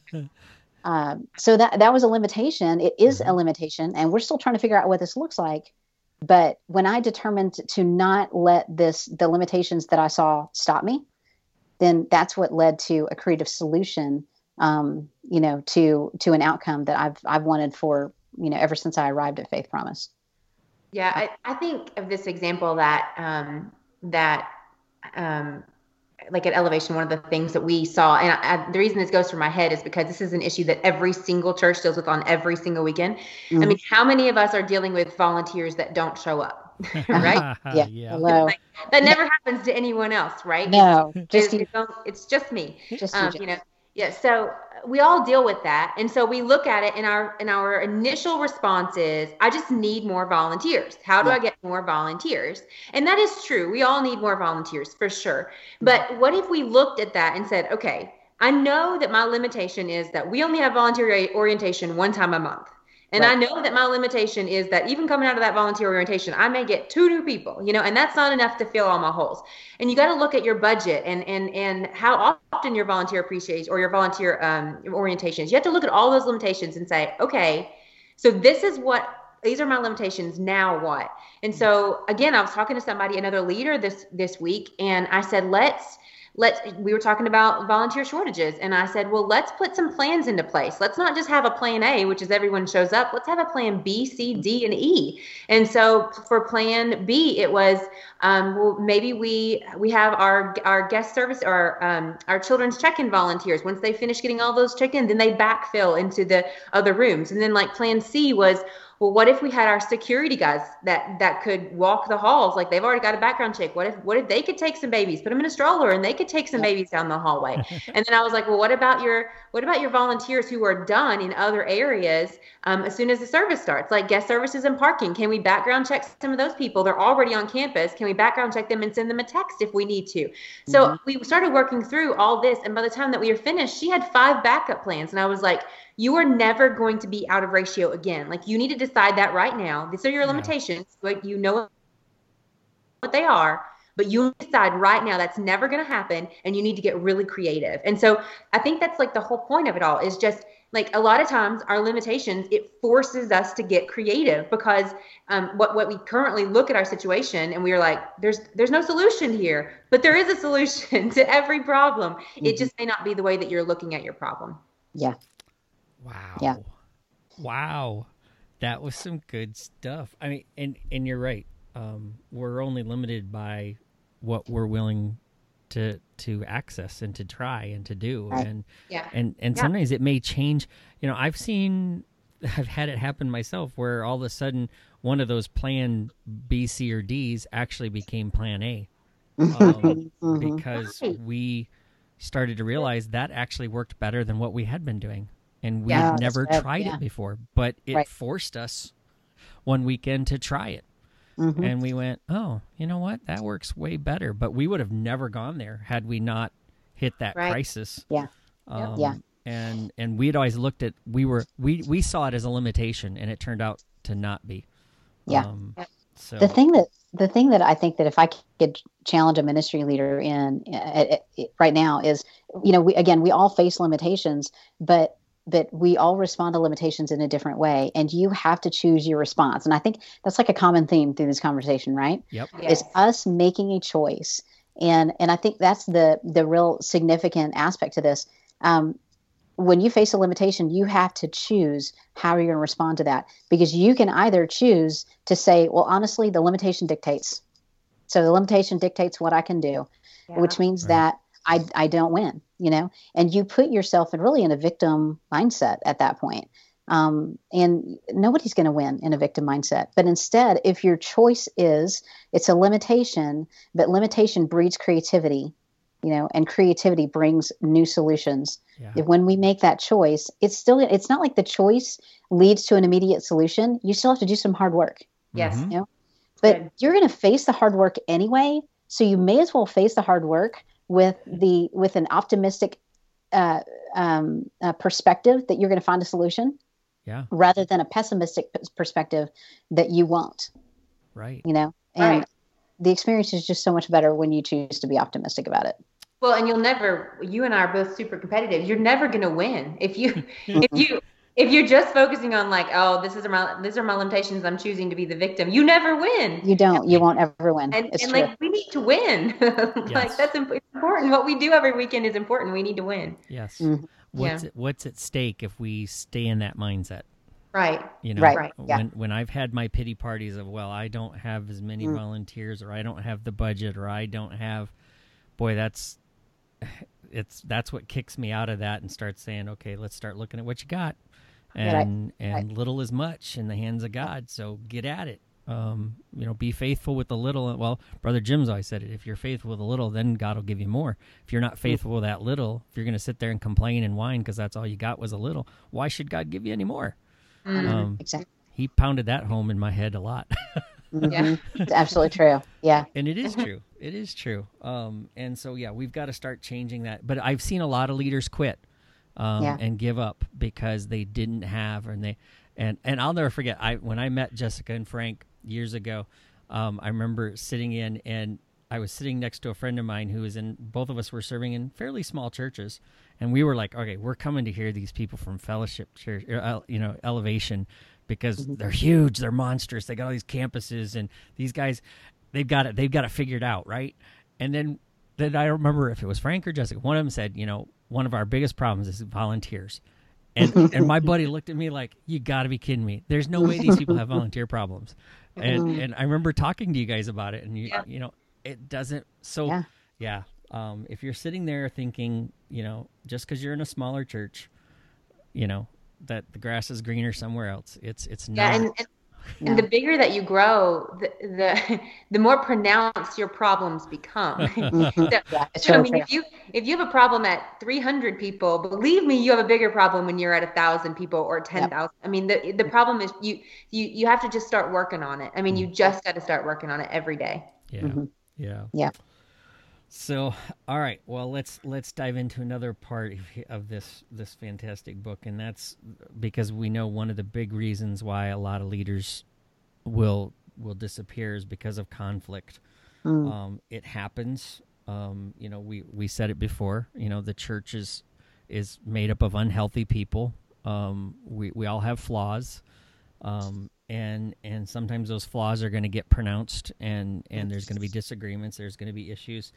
um, so that that was a limitation. It is a limitation, and we're still trying to figure out what this looks like. But when I determined to not let this, the limitations that I saw stop me, then that's what led to a creative solution, um, you know, to to an outcome that I've I've wanted for, you know, ever since I arrived at Faith Promise. Yeah, I, I think of this example that um, that um, like at Elevation, one of the things that we saw, and I, I, the reason this goes through my head is because this is an issue that every single church deals with on every single weekend. Mm-hmm. I mean, how many of us are dealing with volunteers that don't show up? right? Yeah. yeah. Hello. Like, that never happens to anyone else, right? No, It's, just it's, you. it's just me. Just you. Um, you know, yeah. So we all deal with that, and so we look at it, and our and our initial response is, I just need more volunteers. How do Yeah. I get more volunteers? And that is true. We all need more volunteers for sure. But what if we looked at that and said, okay, I know that my limitation is that we only have volunteer orientation one time a month. And Right. I know that my limitation is that even coming out of that volunteer orientation, I may get two new people, you know, and that's not enough to fill all my holes. And you got to look at your budget and and and how often your volunteer appreciation or your volunteer um, orientations. You have to look at all those limitations and say, okay, so this is what, these are my limitations. Now what? And so again, I was talking to somebody, another leader this this week, and I said, let's. Let's, we were talking about volunteer shortages, and I said, well, let's put some plans into place. Let's not just have a plan A, which is everyone shows up. Let's have a plan B, C, D, and E. And so for plan B, it was, um, well, maybe we we have our our guest service or um, our children's check-in volunteers. Once they finish getting all those check-in, then they backfill into the other rooms. And then like plan C was, well, what if we had our security guys that that could walk the halls? Like they've already got a background check. What if what if they could take some babies, put them in a stroller, and they could take some babies down the hallway? And then I was like, well, what about your what about your volunteers who are done in other areas um, as soon as the service starts, like guest services and parking? Can we background check some of those people? They're already on campus. Can we background check them and send them a text if we need to? So mm-hmm. we started working through all this, and by the time that we were finished, she had five backup plans, and I was like, you are never going to be out of ratio again. Like you need to decide that right now. These are your limitations. Like you know what they are, but you decide right now that's never going to happen, and you need to get really creative. And so I think that's like the whole point of it all is just like a lot of times our limitations, it forces us to get creative because um, what, what we currently look at our situation and we are like, there's, there's no solution here, but there is a solution to every problem. Mm-hmm. It just may not be the way that you're looking at your problem. Yeah. Wow. Yeah. Wow. That was some good stuff. I mean, and, and you're right. Um, we're only limited by what we're willing to to access and to try and to do. Right. And yeah. and, and yeah. sometimes it may change. You know, I've seen, I've had it happen myself where all of a sudden one of those plan B, C, or D's actually became plan A. Um, mm-hmm. Because we started to realize that actually worked better than what we had been doing. And we yeah, had never right. tried yeah. it before, but it right. forced us one weekend to try it. Mm-hmm. And we went, oh, you know what? That works way better. But we would have never gone there had we not hit that right. crisis. Yeah. Um, yeah. And and we'd always looked at, we were we, we saw it as a limitation, and it turned out to not be. Yeah. Um, so the thing that the thing that I think that if I could challenge a ministry leader in uh, right now is, you know, we again we all face limitations, but but we all respond to limitations in a different way, and you have to choose your response. And I think that's like a common theme through this conversation, right? Yep. Yes. It's us making a choice, and and I think that's the the real significant aspect to this. Um, when you face a limitation, you have to choose how you're going to respond to that, because you can either choose to say, well, honestly, the limitation dictates. So the limitation dictates what I can do, yeah. which means right. that I, I don't win, you know, and you put yourself in really in a victim mindset at that point. Um, and nobody's going to win in a victim mindset. But instead, if your choice is it's a limitation, but limitation breeds creativity, you know, and creativity brings new solutions. Yeah. If when we make that choice, it's still, it's not like the choice leads to an immediate solution. You still have to do some hard work. Yes. You know, but Good. You're going to face the hard work anyway. So you may as well face the hard work with the, with an optimistic uh, um, uh, perspective that you're going to find a solution. Yeah. Rather than a pessimistic perspective that you won't. Right. You know, and right. the experience is just so much better when you choose to be optimistic about it. Well, and you'll never, you and I are both super competitive. You're never going to win. If you, if you, if you're just focusing on like, oh, this is my, these are my limitations, I'm choosing to be the victim, you never win. You don't, you won't ever win. And, it's and true. like, we need to win. Like Yes. that's important. What we do every weekend is important. We need to win. Yes. Mm-hmm. What's Yeah. it, what's at stake if we stay in that mindset? Right. You know, Right. Right. Yeah. when when I've had my pity parties of, well, I don't have as many Mm. volunteers, or I don't have the budget, or I don't have, boy, that's it's that's what kicks me out of that and starts saying, okay, let's start looking at what you got, and Right. and Right. little is much in the hands of God, so get at it. Um, you know, be faithful with the little. Well, Brother Jim's always said it. If you're faithful with a little, then God will give you more. If you're not faithful with that little, if you're going to sit there and complain and whine because that's all you got was a little, why should God give you any more? Mm-hmm. Um, exactly. He pounded that home in my head a lot. Mm-hmm. Yeah, it's absolutely true. Yeah, and it is true. It is true. Um, and so yeah, we've got to start changing that. But I've seen a lot of leaders quit um, yeah. and give up because they didn't have, and they, and and I'll never forget. I when I met Jessica and Frank years ago, um, I remember sitting in, and I was sitting next to a friend of mine who was in. Both of us were serving in fairly small churches, and we were like, okay, we're coming to hear these people from Fellowship Church, or, you know, Elevation. Because mm-hmm. they're huge, they're monstrous. They got all these campuses, and these guys, they've got it. They've got it figured out, right? And then, then I don't remember if it was Frank or Jessica. One of them said, "You know, one of our biggest problems is volunteers." And and my buddy looked at me like, "You got to be kidding me! There's no way these people have volunteer problems." And and I remember talking to you guys about it, and you yeah. you know, it doesn't. So yeah, yeah um, if you're sitting there thinking, you know, just because you're in a smaller church, you know, that the grass is greener somewhere else. It's it's not. Yeah, and, and, yeah. and the bigger that you grow, the the, the more pronounced your problems become. so, yeah, so, I mean, if you if you have a problem at three hundred people, believe me, you have a bigger problem when you're at a thousand people or ten thousand. Yep. I mean, the the problem is you you you have to just start working on it. I mean, you just got to start working on it every day. Yeah, mm-hmm. yeah, yeah. So, all right. Well, let's let's dive into another part of, of this this fantastic book, and that's because we know one of the big reasons why a lot of leaders will will disappear is because of conflict. Mm. Um, it happens. Um, you know, we, we said it before. You know, the church is is made up of unhealthy people. Um, we we all have flaws, um, and and sometimes those flaws are going to get pronounced, and and there's going to be disagreements. There's going to be issues.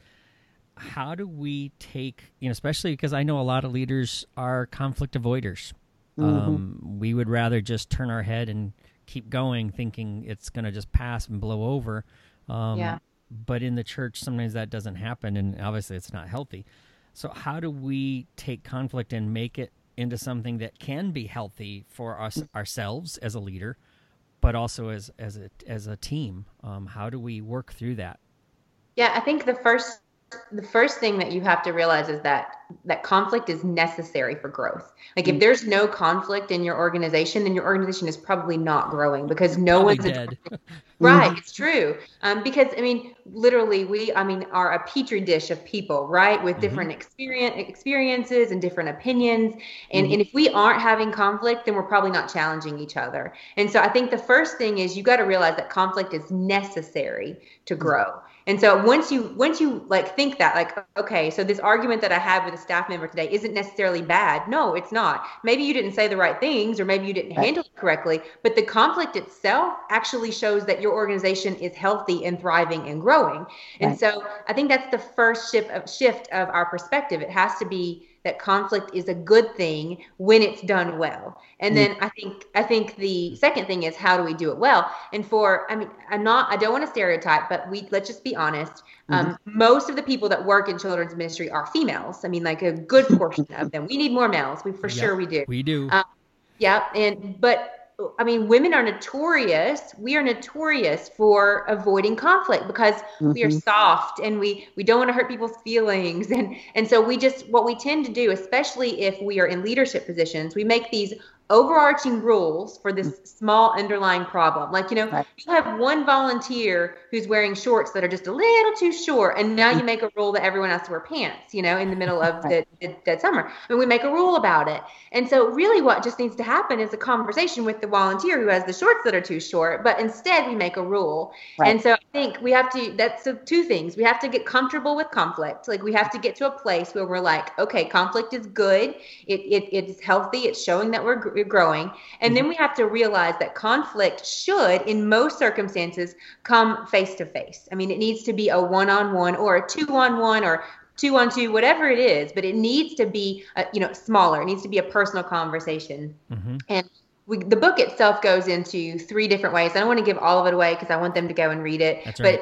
How do we take, you know, especially because I know a lot of leaders are conflict avoiders. Mm-hmm. Um, we would rather just turn our head and keep going, thinking it's going to just pass and blow over. Um, yeah. But in the church, sometimes that doesn't happen, and obviously it's not healthy. So how do we take conflict and make it into something that can be healthy for us ourselves as a leader, but also as as a as a team? Um, how do we work through that? Yeah, I think the first the first thing that you have to realize is that that conflict is necessary for growth. Like if there's no conflict in your organization, then your organization is probably not growing because no probably one's dead. Right, it's true. Um, because I mean, literally, we I mean are a petri dish of people, right, with different mm-hmm. experience experiences and different opinions. And mm-hmm. and if we aren't having conflict, then we're probably not challenging each other. And so I think the first thing is you got to realize that conflict is necessary to grow. And so once you once you like think that like, okay, so this argument that I had with a staff member today isn't necessarily bad. No, it's not. Maybe you didn't say the right things or maybe you didn't right. handle it correctly, but the conflict itself actually shows that your organization is healthy and thriving and growing. And right. so I think that's the first shift of shift of our perspective. It has to be that conflict is a good thing when it's done well. And then I think I think the second thing is how do we do it well? And for I mean I'm not I don't want to stereotype, but we let's just be honest. Um, mm-hmm. Most of the people that work in children's ministry are females. I mean, like a good portion of them. We need more males. We for yep, sure we do. We do. Um, yeah, and but. I mean, women are notorious. We are notorious for avoiding conflict because mm-hmm. we are soft and we, we don't want to hurt people's feelings. And, and so we just, what we tend to do, especially if we are in leadership positions, we make these overarching rules for this small underlying problem. Like, you know, right. you have one volunteer who's wearing shorts that are just a little too short. And now you make a rule that everyone has to wear pants, you know, in the middle of right. the, the dead summer. And we make a rule about it. And so really what just needs to happen is a conversation with the volunteer who has the shorts that are too short, but instead we make a rule. Right. And so I think we have to, that's so two things. We have to get comfortable with conflict. Like we have to get to a place where we're like, okay, conflict is good. It, it It's healthy. It's showing that we're growing. And then we have to realize that conflict should, in most circumstances, come face to face. I mean, it needs to be a one-on-one or a two-on-one or two-on-two, whatever it is, but it needs to be, a, you know, smaller. It needs to be a personal conversation. Mm-hmm. And we, the book itself goes into three different ways. I don't want to give all of it away because I want them to go and read it. That's but right. it talks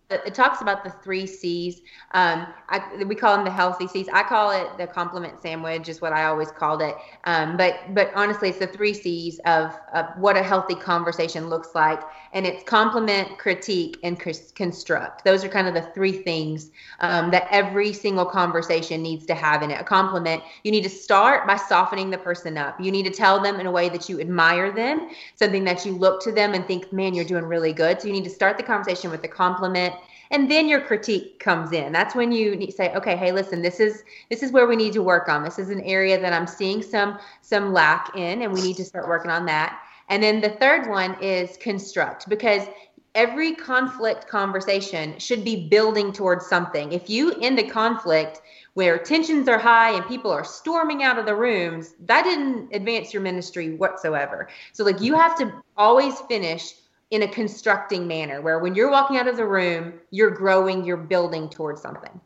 it talks about the three C's. Um, I, we call them the healthy C's. I call it the compliment sandwich, is what I always called it. Um, but but honestly, it's the three C's of, of what a healthy conversation looks like, and it's compliment, critique, and construct. Those are kind of the three things um, that every single conversation needs to have in it. A compliment, you need to start by softening the person up. You need to tell them in a way that you admire them, something that you look to them and think, man, you're doing really good. So you need to start the conversation with a compliment. And then your critique comes in. That's when you need to say, okay, hey, listen, this is this is where we need to work on. This is an area that I'm seeing some some lack in, and we need to start working on that. And then the third one is construct, because every conflict conversation should be building towards something. If you end a conflict where tensions are high and people are storming out of the rooms, that didn't advance your ministry whatsoever. So like you have to always finish in a constructing manner, where when you're walking out of the room, you're growing, you're building towards something.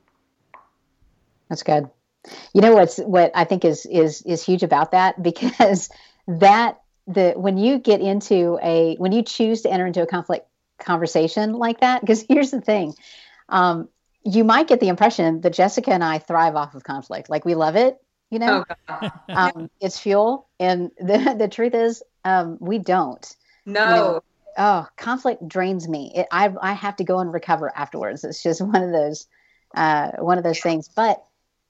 That's good. You know what's what I think is is is huge about that, because that the when you get into a when you choose to enter into a conflict conversation like that, because here's the thing, um, you might get the impression that Jessica and I thrive off of conflict, like we love it, you know, oh, um, it's fuel, and the the truth is, um, we don't. No. You know, oh, conflict drains me. It, I I have to go and recover afterwards. It's just one of those, uh, one of those things. But,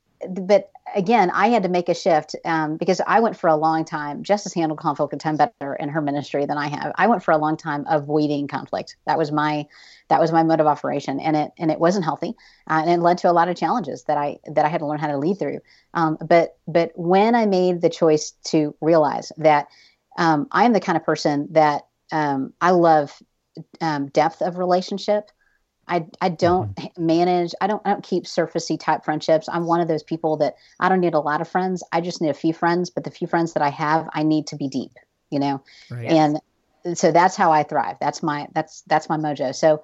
but again, I had to make a shift um, because I went for a long time. Jess has handled conflict a ton better in her ministry than I have. I went for a long time avoiding conflict. That was my, that was my mode of operation, and it and it wasn't healthy, uh, and it led to a lot of challenges that I that I had to learn how to lead through. Um, but but when I made the choice to realize that um, I am the kind of person that Um, I love um, depth of relationship. I I don't mm-hmm. manage. I don't I don't keep surfacey type friendships. I'm one of those people that I don't need a lot of friends. I just need a few friends. But the few friends that I have, I need to be deep. You know, right. And so that's how I thrive. That's my that's that's my mojo. So,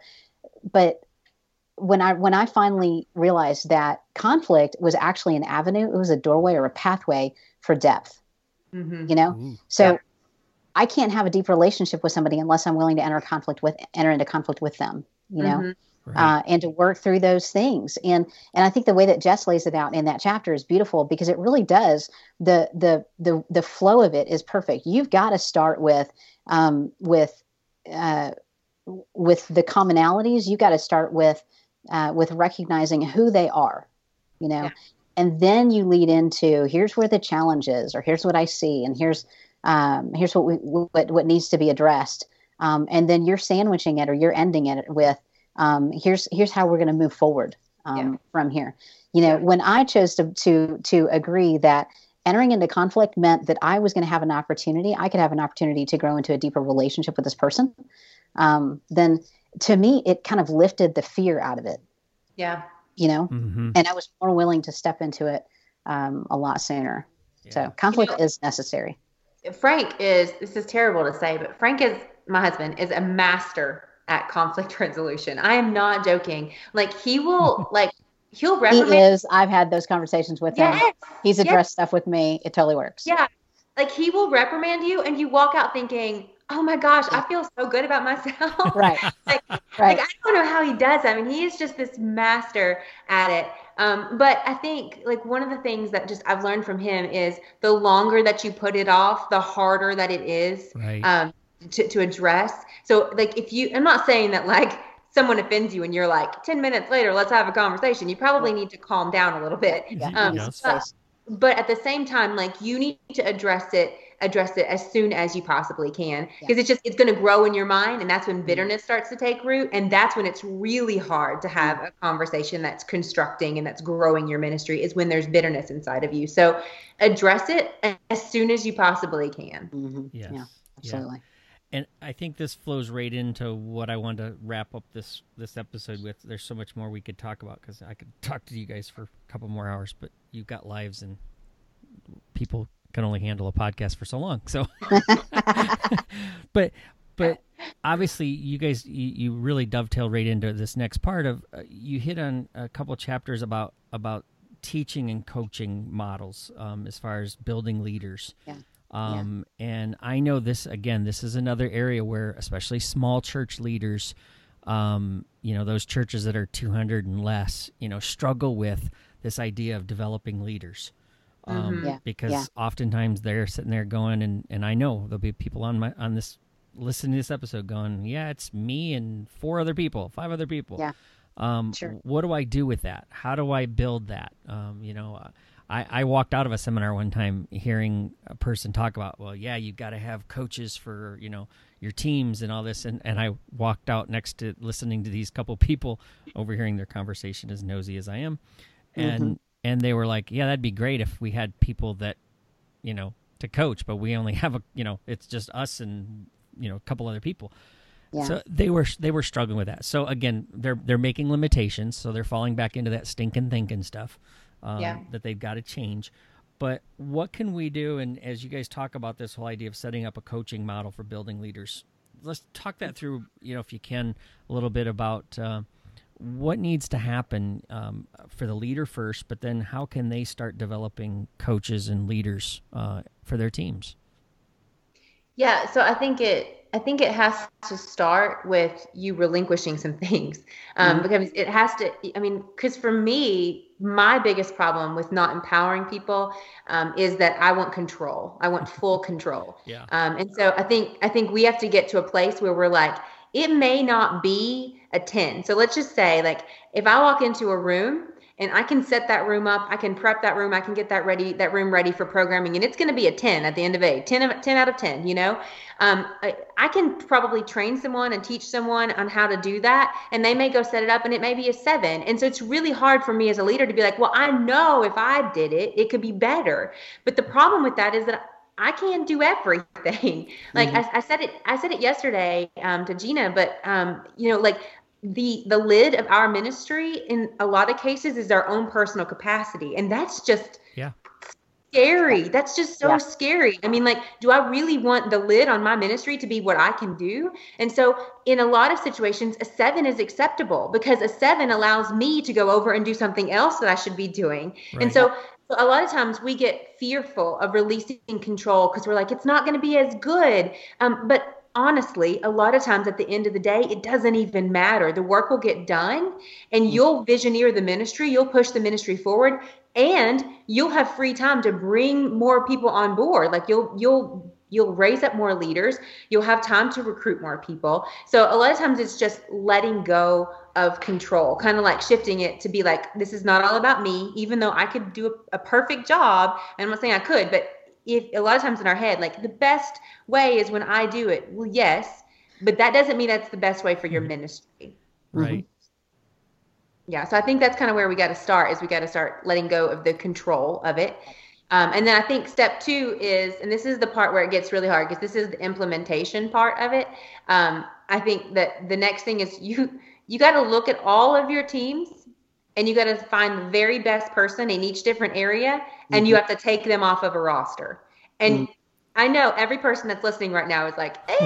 but when I when I finally realized that conflict was actually an avenue, it was a doorway or a pathway for depth. Mm-hmm. You know, Ooh, so. Yeah. I can't have a deep relationship with somebody unless I'm willing to enter conflict with, enter into conflict with them, you know, mm-hmm. right. uh, and to work through those things. And, and I think the way that Jess lays it out in that chapter is beautiful, because it really does. The, the, the, the flow of it is perfect. You've got to start with, um, with, uh, with the commonalities. You got to start with, uh, with recognizing who they are, you know, yeah. And then you lead into, here's where the challenge is, or here's what I see. And here's, Um, here's what we, what, what needs to be addressed. Um, and then you're sandwiching it, or you're ending it with, um, here's, here's how we're going to move forward, um, yeah. from here. You know, yeah. When I chose to, to, to agree that entering into conflict meant that I was going to have an opportunity, I could have an opportunity to grow into a deeper relationship with this person. Um, then to me, it kind of lifted the fear out of it. Yeah. You know, mm-hmm. And I was more willing to step into it, um, a lot sooner. Yeah. So conflict you know, is necessary. Frank is, this is terrible to say, but Frank is, my husband, is a master at conflict resolution. I am not joking. Like he will, like he'll reprimand. He is. I've had those conversations with yes, him. He's addressed yes. stuff with me. It totally works. Yeah. Like he will reprimand you and you walk out thinking, oh my gosh, I feel so good about myself. Right. like, right. like I don't know how he does. I mean, he is just this master at it. Um, but I think like one of the things that just I've learned from him is the longer that you put it off, the harder that it is right. um, to, to address. So like if you, I'm not saying that like someone offends you and you're like ten minutes later, let's have a conversation. You probably need to calm down a little bit. Yeah. Um, yes. but, but at the same time, like you need to address it address it as soon as you possibly can, because yeah. it's just, it's going to grow in your mind. And that's when bitterness starts to take root. And that's when it's really hard to have a conversation that's constructing and that's growing your ministry, is when there's bitterness inside of you. So address it as soon as you possibly can. Mm-hmm. Yes. Yeah, absolutely. Yeah. And I think this flows right into what I wanted to wrap up this, this episode with. There's so much more we could talk about, because I could talk to you guys for a couple more hours, but you've got lives and people can only handle a podcast for so long. So, but, but obviously you guys, you, you really dovetail right into this next part of, uh, you hit on a couple chapters about, about teaching and coaching models, um, as far as building leaders. Yeah. Um, yeah. And I know this, again, this is another area where, especially small church leaders, um, you know, those churches that are two hundred and less, you know, struggle with this idea of developing leaders. Um, Mm-hmm. Yeah, because yeah. oftentimes they're sitting there going, and, and I know there'll be people on my, on this, listening to this episode going, yeah, it's me and four other people, five other people. Yeah. Um, Sure. What do I do with that? How do I build that? Um, you know, uh, I, I walked out of a seminar one time hearing a person talk about, well, yeah, you've got to have coaches for, you know, your teams and all this. And, and I walked out next to listening to these couple people, overhearing their conversation, as nosy as I am. And, Mm-hmm. and they were like, yeah, that'd be great if we had people that, you know, to coach, but we only have a, you know, it's just us and, you know, a couple other people. Yeah. So they were they were struggling with that. So again, they're they're making limitations. So they're falling back into that stinking thinking stuff um, Yeah. that they've got to change. But what can we do? And as you guys talk about this whole idea of setting up a coaching model for building leaders, let's talk that through. You know, if you can, a little bit about uh, what needs to happen um, for the leader first, but then how can they start developing coaches and leaders uh, for their teams? Yeah, so I think it I think it has to start with you relinquishing some things, um, Mhm. because it has to. I mean, because for me, my biggest problem with not empowering people um, is that I want control. I want full control. Yeah. Um, and so I think I think we have to get to a place where we're like, it may not be a ten. So let's just say, like, if I walk into a room and I can set that room up, I can prep that room, I can get that ready, that room ready for programming, and it's going to be a ten at the end of it, ten of ten out of ten. You know, um, I, I can probably train someone and teach someone on how to do that, and they may go set it up, and it may be a seven. And so it's really hard for me as a leader to be like, well, I know if I did it, it could be better. But the problem with that is that I can't do everything. Like Mhm. I, I said it, I said it yesterday um, to Gina, but um, you know, like the the lid of our ministry in a lot of cases is our own personal capacity, and that's just Yeah. scary. That's just so Yeah. scary. I mean, like, do I really want the lid on my ministry to be what I can do? And so in a lot of situations, a seven is acceptable because a seven allows me to go over and do something else that I should be doing. Right. And so a lot of times we get fearful of releasing control because we're like, it's not going to be as good. Um, but honestly, a lot of times at the end of the day, it doesn't even matter. The work will get done and you'll visioneer the ministry. You'll push the ministry forward and you'll have free time to bring more people on board. Like you'll, you'll, you'll raise up more leaders. You'll have time to recruit more people. So a lot of times it's just letting go of control, kind of like shifting it to be like, this is not all about me, even though I could do a, a perfect job. And I'm not saying I could, but if a lot of times in our head, like the best way is when I do it. Well, yes, but that doesn't mean that's the best way for your ministry. Right. Yeah. So I think that's kind of where we got to start is we got to start letting go of the control of it. Um, and then I think step two is, and this is the part where it gets really hard because this is the implementation part of it. Um, I think that the next thing is you, you got to look at all of your teams and you got to find the very best person in each different area and you have to take them off of a roster. And Mm-hmm. I know every person that's listening right now is like, eh,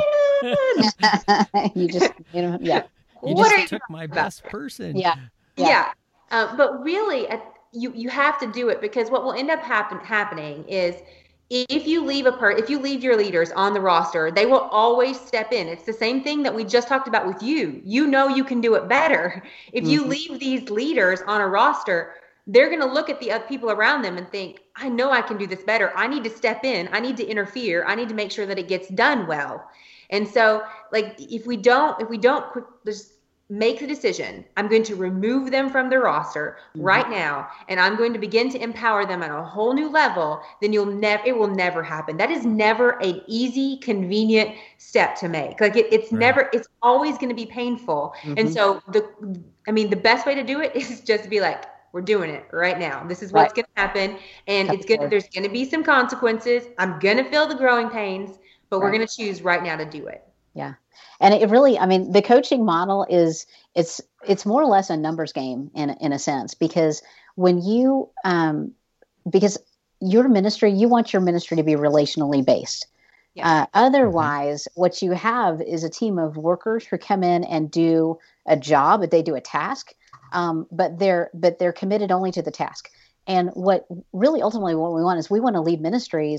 You just, you know, yeah. You what just are you took talking my about? best person. Yeah. Yeah. Yeah. Uh, but really, uh, you you have to do it because what will end up happen happening is if you leave a per if you leave your leaders on the roster, they will always step in. It's the same thing that we just talked about with you. You know you can do it better. If you Mhm. leave these leaders on a roster, they're going to look at the other people around them and think, I know I can do this better. I need to step in. I need to interfere. I need to make sure that it gets done well. And so, like, if we don't, if we don't quick, just make the decision, I'm going to remove them from the roster Mhm. right now, and I'm going to begin to empower them at a whole new level, then you'll never, it will never happen. That is never an easy, convenient step to make. Like it, it's Right. never, it's always going to be painful. And Mhm. so the, I mean, the best way to do it is just be like, we're doing it right now. This is what's Right. going to happen. And That's it's going to, good. there's going to be some consequences. I'm going to feel the growing pains, but we're Right. going to choose right now to do it. Yeah. And it really, I mean, the coaching model is, it's, it's more or less a numbers game in, in a sense, because when you, um, because your ministry, you want your ministry to be relationally based. Yeah. Uh, otherwise, what you have is a team of workers who come in and do a job, but they do a task, um, but they're, but they're committed only to the task. And what really ultimately what we want is we want to lead ministries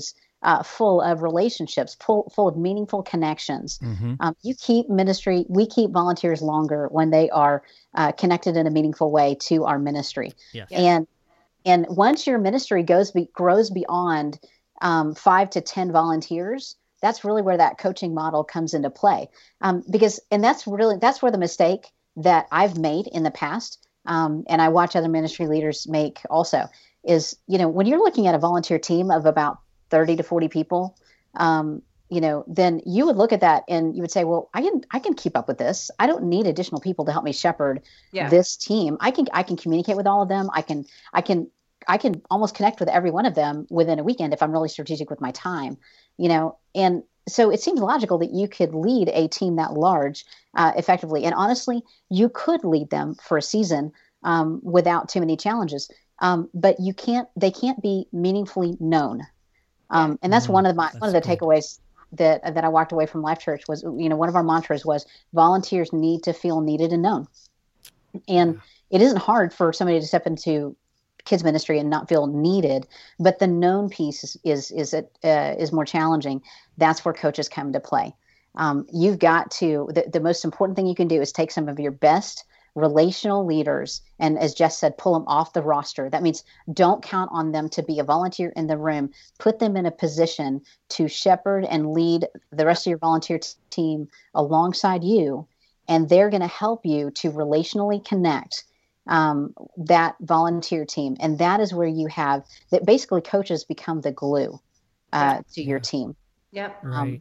uh, full of relationships, full, full of meaningful connections. Mm-hmm. Um, you keep ministry, we keep volunteers longer when they are uh, connected in a meaningful way to our ministry. Yes. And and once your ministry goes be, grows beyond um, five to ten volunteers, that's really where that coaching model comes into play. Um, because and that's really that's where the mistake that I've made in the past, um, and I watch other ministry leaders make also, is, you know, when you're looking at a volunteer team of about thirty to forty people, um, you know, then you would look at that and you would say, well, I can I can keep up with this. I don't need additional people to help me shepherd Yeah. this team. I can I can communicate with all of them. I can I can I can almost connect with every one of them within a weekend if I'm really strategic with my time, you know. And so it seems logical that you could lead a team that large uh, effectively. And honestly, you could lead them for a season um, without too many challenges. Um, but you can't. They can't be meaningfully known. Um, and that's Mm, one of my that's one of the good. takeaways that that I walked away from Life Church was, you know, one of our mantras was volunteers need to feel needed and known. And it isn't hard for somebody to step into kids ministry and not feel needed, but the known piece is is is, it, uh, is more challenging. That's where coaches come into play. Um, you've got to the, the most important thing you can do is take some of your best relational leaders and, as Jess said, pull them off the roster. That means don't count on them to be a volunteer in the room. Put them in a position to shepherd and lead the rest of your volunteer t- team alongside you, and they're going to help you to relationally connect um, that volunteer team. And that is where you have that basically coaches become the glue uh, to your Yeah. team. Yep. Right. Um,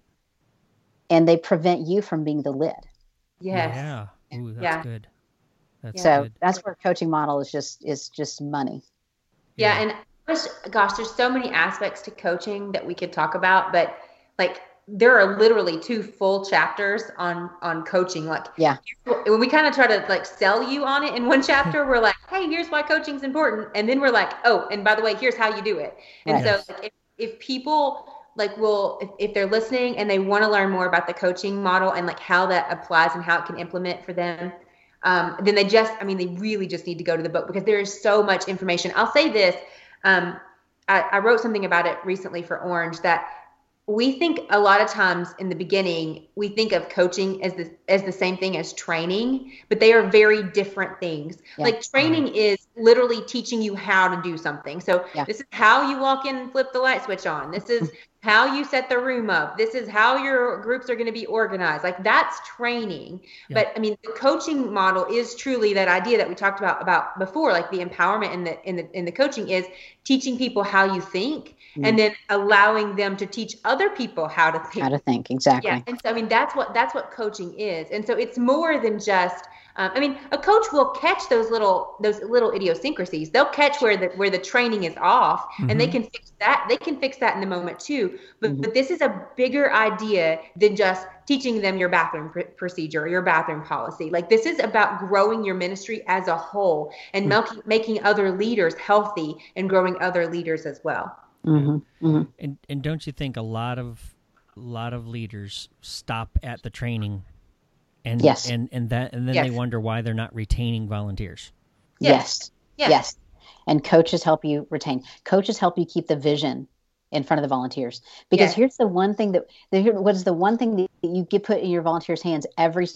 and they prevent you from being the lid. Yes. Yeah. Ooh, that's Yeah. good. That's So good. that's where coaching model is just is just money. Yeah, and there's, gosh, there's so many aspects to coaching that we could talk about, but like there are literally two full chapters on on coaching. Like, Yeah. when we kind of try to like sell you on it in one chapter, we're like, hey, here's why coaching's important, and then we're like, oh, and by the way, here's how you do it. And Right. so like, if if people like will if, if they're listening and they want to learn more about the coaching model and like how that applies and how it can implement for them, um, then they just, I mean, they really just need to go to the book because there is so much information. I'll say this. Um, I, I wrote something about it recently for Orange that we think a lot of times in the beginning, we think of coaching as the, as the same thing as training, but they are very different things. Yeah. Like training Right. is literally teaching you how to do something. So Yeah. this is how you walk in and flip the light switch on. This is how you set the room up. This is how your groups are going to be organized. Like that's training. Yeah. But I mean, the coaching model is truly that idea that we talked about about before, like the empowerment in the in the in the coaching is teaching people how you think Mm. and then allowing them to teach other people how to think. How to think exactly. Yeah, and so I mean that's what that's what coaching is, and so it's more than just. Um, I mean, a coach will catch those little those little idiosyncrasies. They'll catch where the where the training is off, and they Mhm. can fix that. They can fix that in the moment too. But Mhm. but this is a bigger idea than just teaching them your bathroom pr- procedure or your bathroom policy. Like this is about growing your ministry as a whole and Mhm. making making other leaders healthy and growing other leaders as well. Mm-hmm. Mm-hmm. And and don't you think a lot of a lot of leaders stop at the training, and Yes. and and that and then Yes. they wonder why they're not retaining volunteers. Yes. Yes. Yes. And coaches help you retain. Coaches help you keep the vision in front of the volunteers. Because Yes. here's the one thing that the- here- what is the one thing that you get put in your volunteers' hands every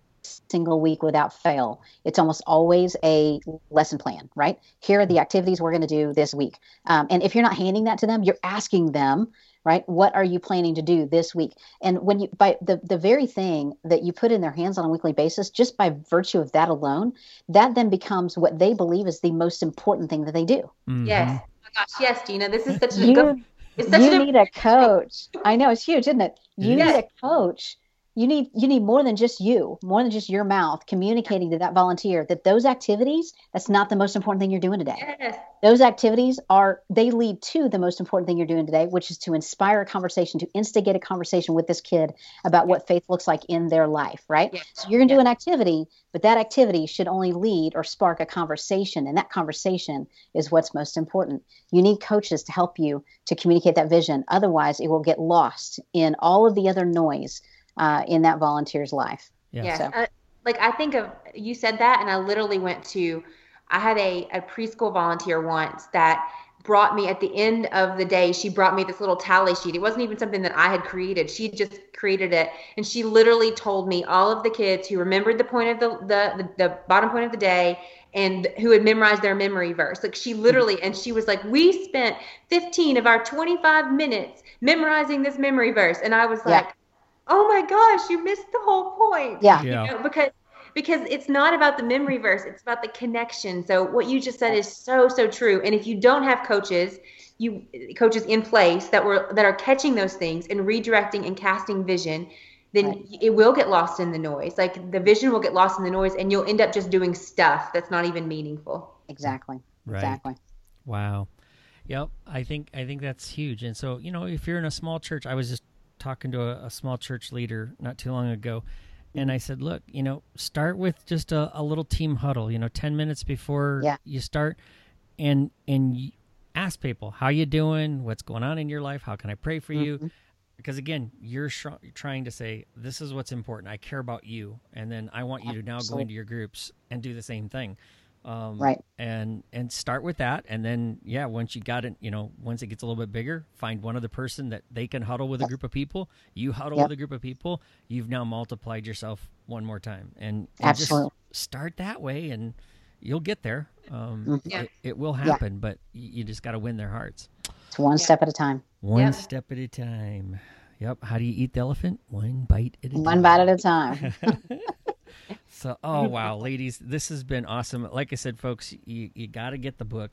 single week without fail? It's almost always a lesson plan, right? Here are the activities we're going to do this week. Um, and if you're not handing that to them, you're asking them, right? What are you planning to do this week? And when you, by the, the very thing that you put in their hands on a weekly basis, just by virtue of that alone, that then becomes what they believe is the most important thing that they do. Mhm. Yes. Oh my gosh. Yes, Gina. This is such a You, good. It's such you an need a coach. I know it's huge, isn't it? You It need is. a coach. You need you need more than just you, more than just your mouth communicating to that volunteer that those activities, that's not the most important thing you're doing today. Yes. Those activities are, they lead to the most important thing you're doing today, which is to inspire a conversation, to instigate a conversation with this kid about what faith looks like in their life, right? Yes. So you're going to do Yes. an activity, but that activity should only lead or spark a conversation. And that conversation is what's most important. You need coaches to help you to communicate that vision. Otherwise, it will get lost in all of the other noise uh, in that volunteer's life. Yeah. Yes. So- Uh, like I think of, you said that and I literally went to, I had a, a preschool volunteer once that brought me at the end of the day, she brought me this little tally sheet. It wasn't even something that I had created. She just created it. And she literally told me all of the kids who remembered the point of the, the, the, the bottom point of the day and who had memorized their memory verse. Like she literally, and she was like, we spent fifteen of our twenty-five minutes memorizing this memory verse. And I was like, yeah. oh my gosh, you missed the whole point. Yeah. You know, because Because it's not about the memory verse, it's about the connection. So what you just said is so, so true. And if you don't have coaches, you coaches in place that were that are catching those things and redirecting and casting vision, then right. it will get lost in the noise. Like the vision will get lost in the noise, and you'll end up just doing stuff that's not even meaningful. Exactly. Right. Exactly. Wow. Yep. I think I think that's huge. And so, you know, if you're in a small church, I was just talking to a, a small church leader not too long ago. And I said, look, you know, start with just a, a little team huddle, you know, ten minutes before yeah. you start and and ask people, how you doing? What's going on in your life? How can I pray for mm-hmm. you? Because, again, you're sh- trying to say, this is what's important. I care about you. And then I want you to now Absolutely. Go into your groups and do the same thing. Um, right. And and start with that. And then, yeah, once you got it, you know, once it gets a little bit bigger, find one other person that they can huddle with yep. a group of people. You huddle yep. with a group of people. You've now multiplied yourself one more time. And, and Absolutely. Just start that way and you'll get there. Um, mm-hmm. yeah. it, it will happen, yeah. but you, you just got to win their hearts. It's one yeah. step at a time. One yep. step at a time. Yep. How do you eat the elephant? One bite at a one time. One bite at a time. So, oh, wow, ladies, this has been awesome. Like I said, folks, you, you got to get the book,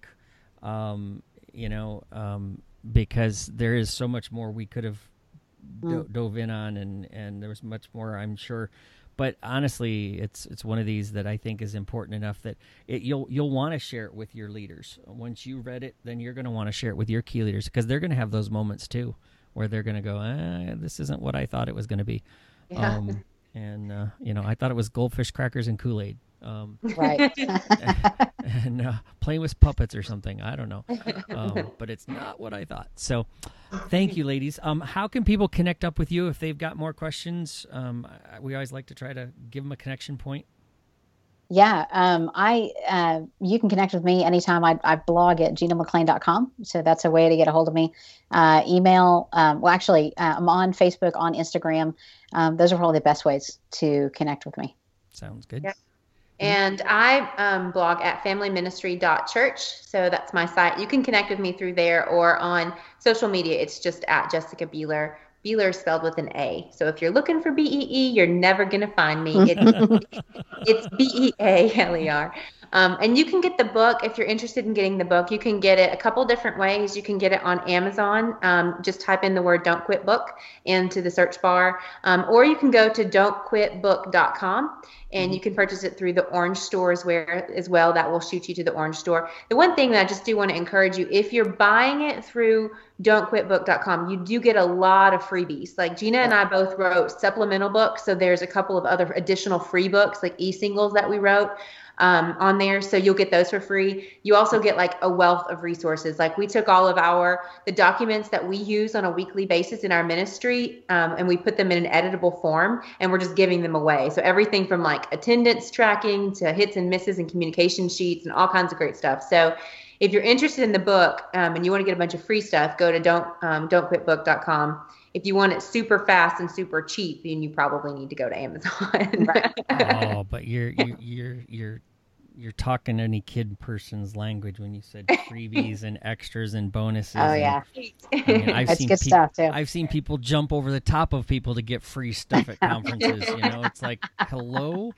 um, you know, um, because there is so much more we could have do- mm. dove in on, and, and there was much more, I'm sure. But honestly, it's it's one of these that I think is important enough that it, you'll you'll want to share it with your leaders. Once you read it, then you're going to want to share it with your key leaders because they're going to have those moments too where they're going to go, eh, this isn't what I thought it was going to be. Yeah. Um, And, uh, you know, I thought it was goldfish crackers and Kool-Aid. Um, right. and and uh, playing with puppets or something. I don't know. Um, but it's not what I thought. So thank you, ladies. Um, how can people connect up with you if they've got more questions? Um, we always like to try to give them a connection point. Yeah, um, I uh, you can connect with me anytime. I, I blog at gina mcclain dot com, so that's a way to get a hold of me. Uh, email, um, well, actually, uh, I'm on Facebook, on Instagram. Um, those are probably the best ways to connect with me. Sounds good. Yep. And I um, blog at family ministry dot church, so that's my site. You can connect with me through there or on social media. It's just at Jessica Beeler. Beeler is spelled with an A. So if you're looking for B E E, you're never going to find me. It's, it's B E A L E R. Um, and you can get the book if you're interested in getting the book. You can get it a couple different ways. You can get it on Amazon. Um, just type in the word Don't Quit Book into the search bar. Um, or you can go to don't quit book dot com and you can purchase it through the Orange Store as, where, as well. That will shoot you to the Orange Store. The one thing that I just do want to encourage you, if you're buying it through don't quit book dot com, you do get a lot of freebies. Like Gina and I both wrote supplemental books. So there's a couple of other additional free books, like e-singles that we wrote um, on there. So you'll get those for free. You also get like a wealth of resources. Like we took all of our, the documents that we use on a weekly basis in our ministry, um, and we put them in an editable form, and we're just giving them away. So everything from like attendance tracking to hits and misses and communication sheets and all kinds of great stuff. So if you're interested in the book um, and you want to get a bunch of free stuff, go to don't um, don't quit book dot com. If you want it super fast and super cheap, then you probably need to go to Amazon. Oh, but you're you're you're you're you're talking any kid person's language when you said freebies and extras and bonuses. Oh yeah, and, I mean, I've that's seen good pe- stuff too. I've seen people jump over the top of people to get free stuff at conferences. You know, it's like hello.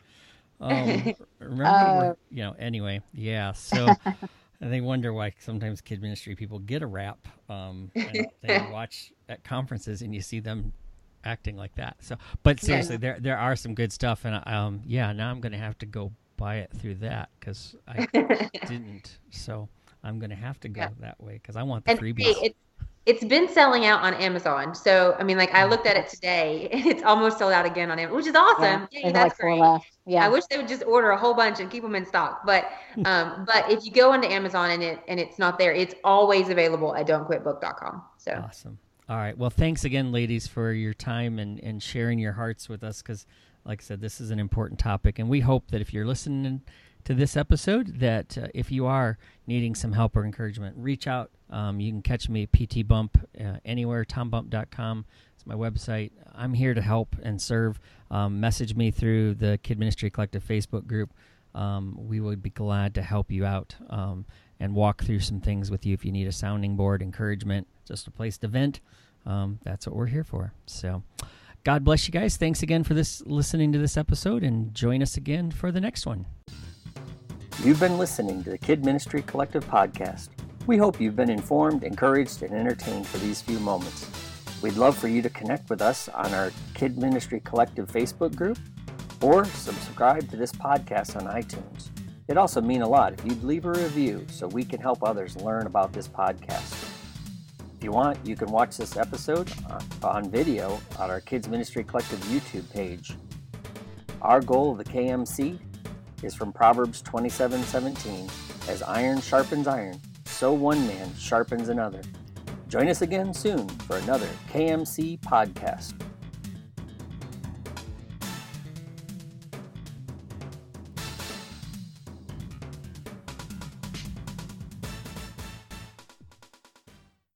Um, remember, uh, you know. Anyway, yeah. So. And they wonder why sometimes kid ministry people get a rap. Um, and they watch at conferences and you see them acting like that. So, but seriously, yeah. there there are some good stuff, and um, yeah, now I'm going to have to go buy it through that because I didn't. So I'm going to have to go yeah. that way because I want the and freebies. Hey, it, it's been selling out on Amazon. So I mean, like I looked at it today, and it's almost sold out again on Amazon, which is awesome. Yeah, Yay, that's like great. Left. Yeah. I wish they would just order a whole bunch and keep them in stock. But um, but if you go onto Amazon and it and it's not there, it's always available at don't quit book dot com. So awesome. All right. Well, thanks again, ladies, for your time and, and sharing your hearts with us because, like I said, this is an important topic. And we hope that if you're listening to this episode that uh, if you are needing some help or encouragement, reach out. Um, you can catch me at P T Bump uh, anywhere, tom bump dot com. It's my website. I'm here to help and serve. Um, message me through the Kid Ministry Collective Facebook group. Um, we would be glad to help you out um, and walk through some things with you if you need a sounding board, encouragement, just a place to vent. Um, that's what we're here for. So God bless you guys. Thanks again for this listening to this episode, and join us again for the next one. You've been listening to the Kid Ministry Collective podcast. We hope you've been informed, encouraged, and entertained for these few moments. We'd love for you to connect with us on our Kid Ministry Collective Facebook group or subscribe to this podcast on iTunes. It'd also mean a lot if you'd leave a review so we can help others learn about this podcast. If you want, you can watch this episode on video on our Kids Ministry Collective YouTube page. Our goal of the K M C is from Proverbs twenty-seven seventeen, as iron sharpens iron, so one man sharpens another. Join us again soon for another K M C podcast.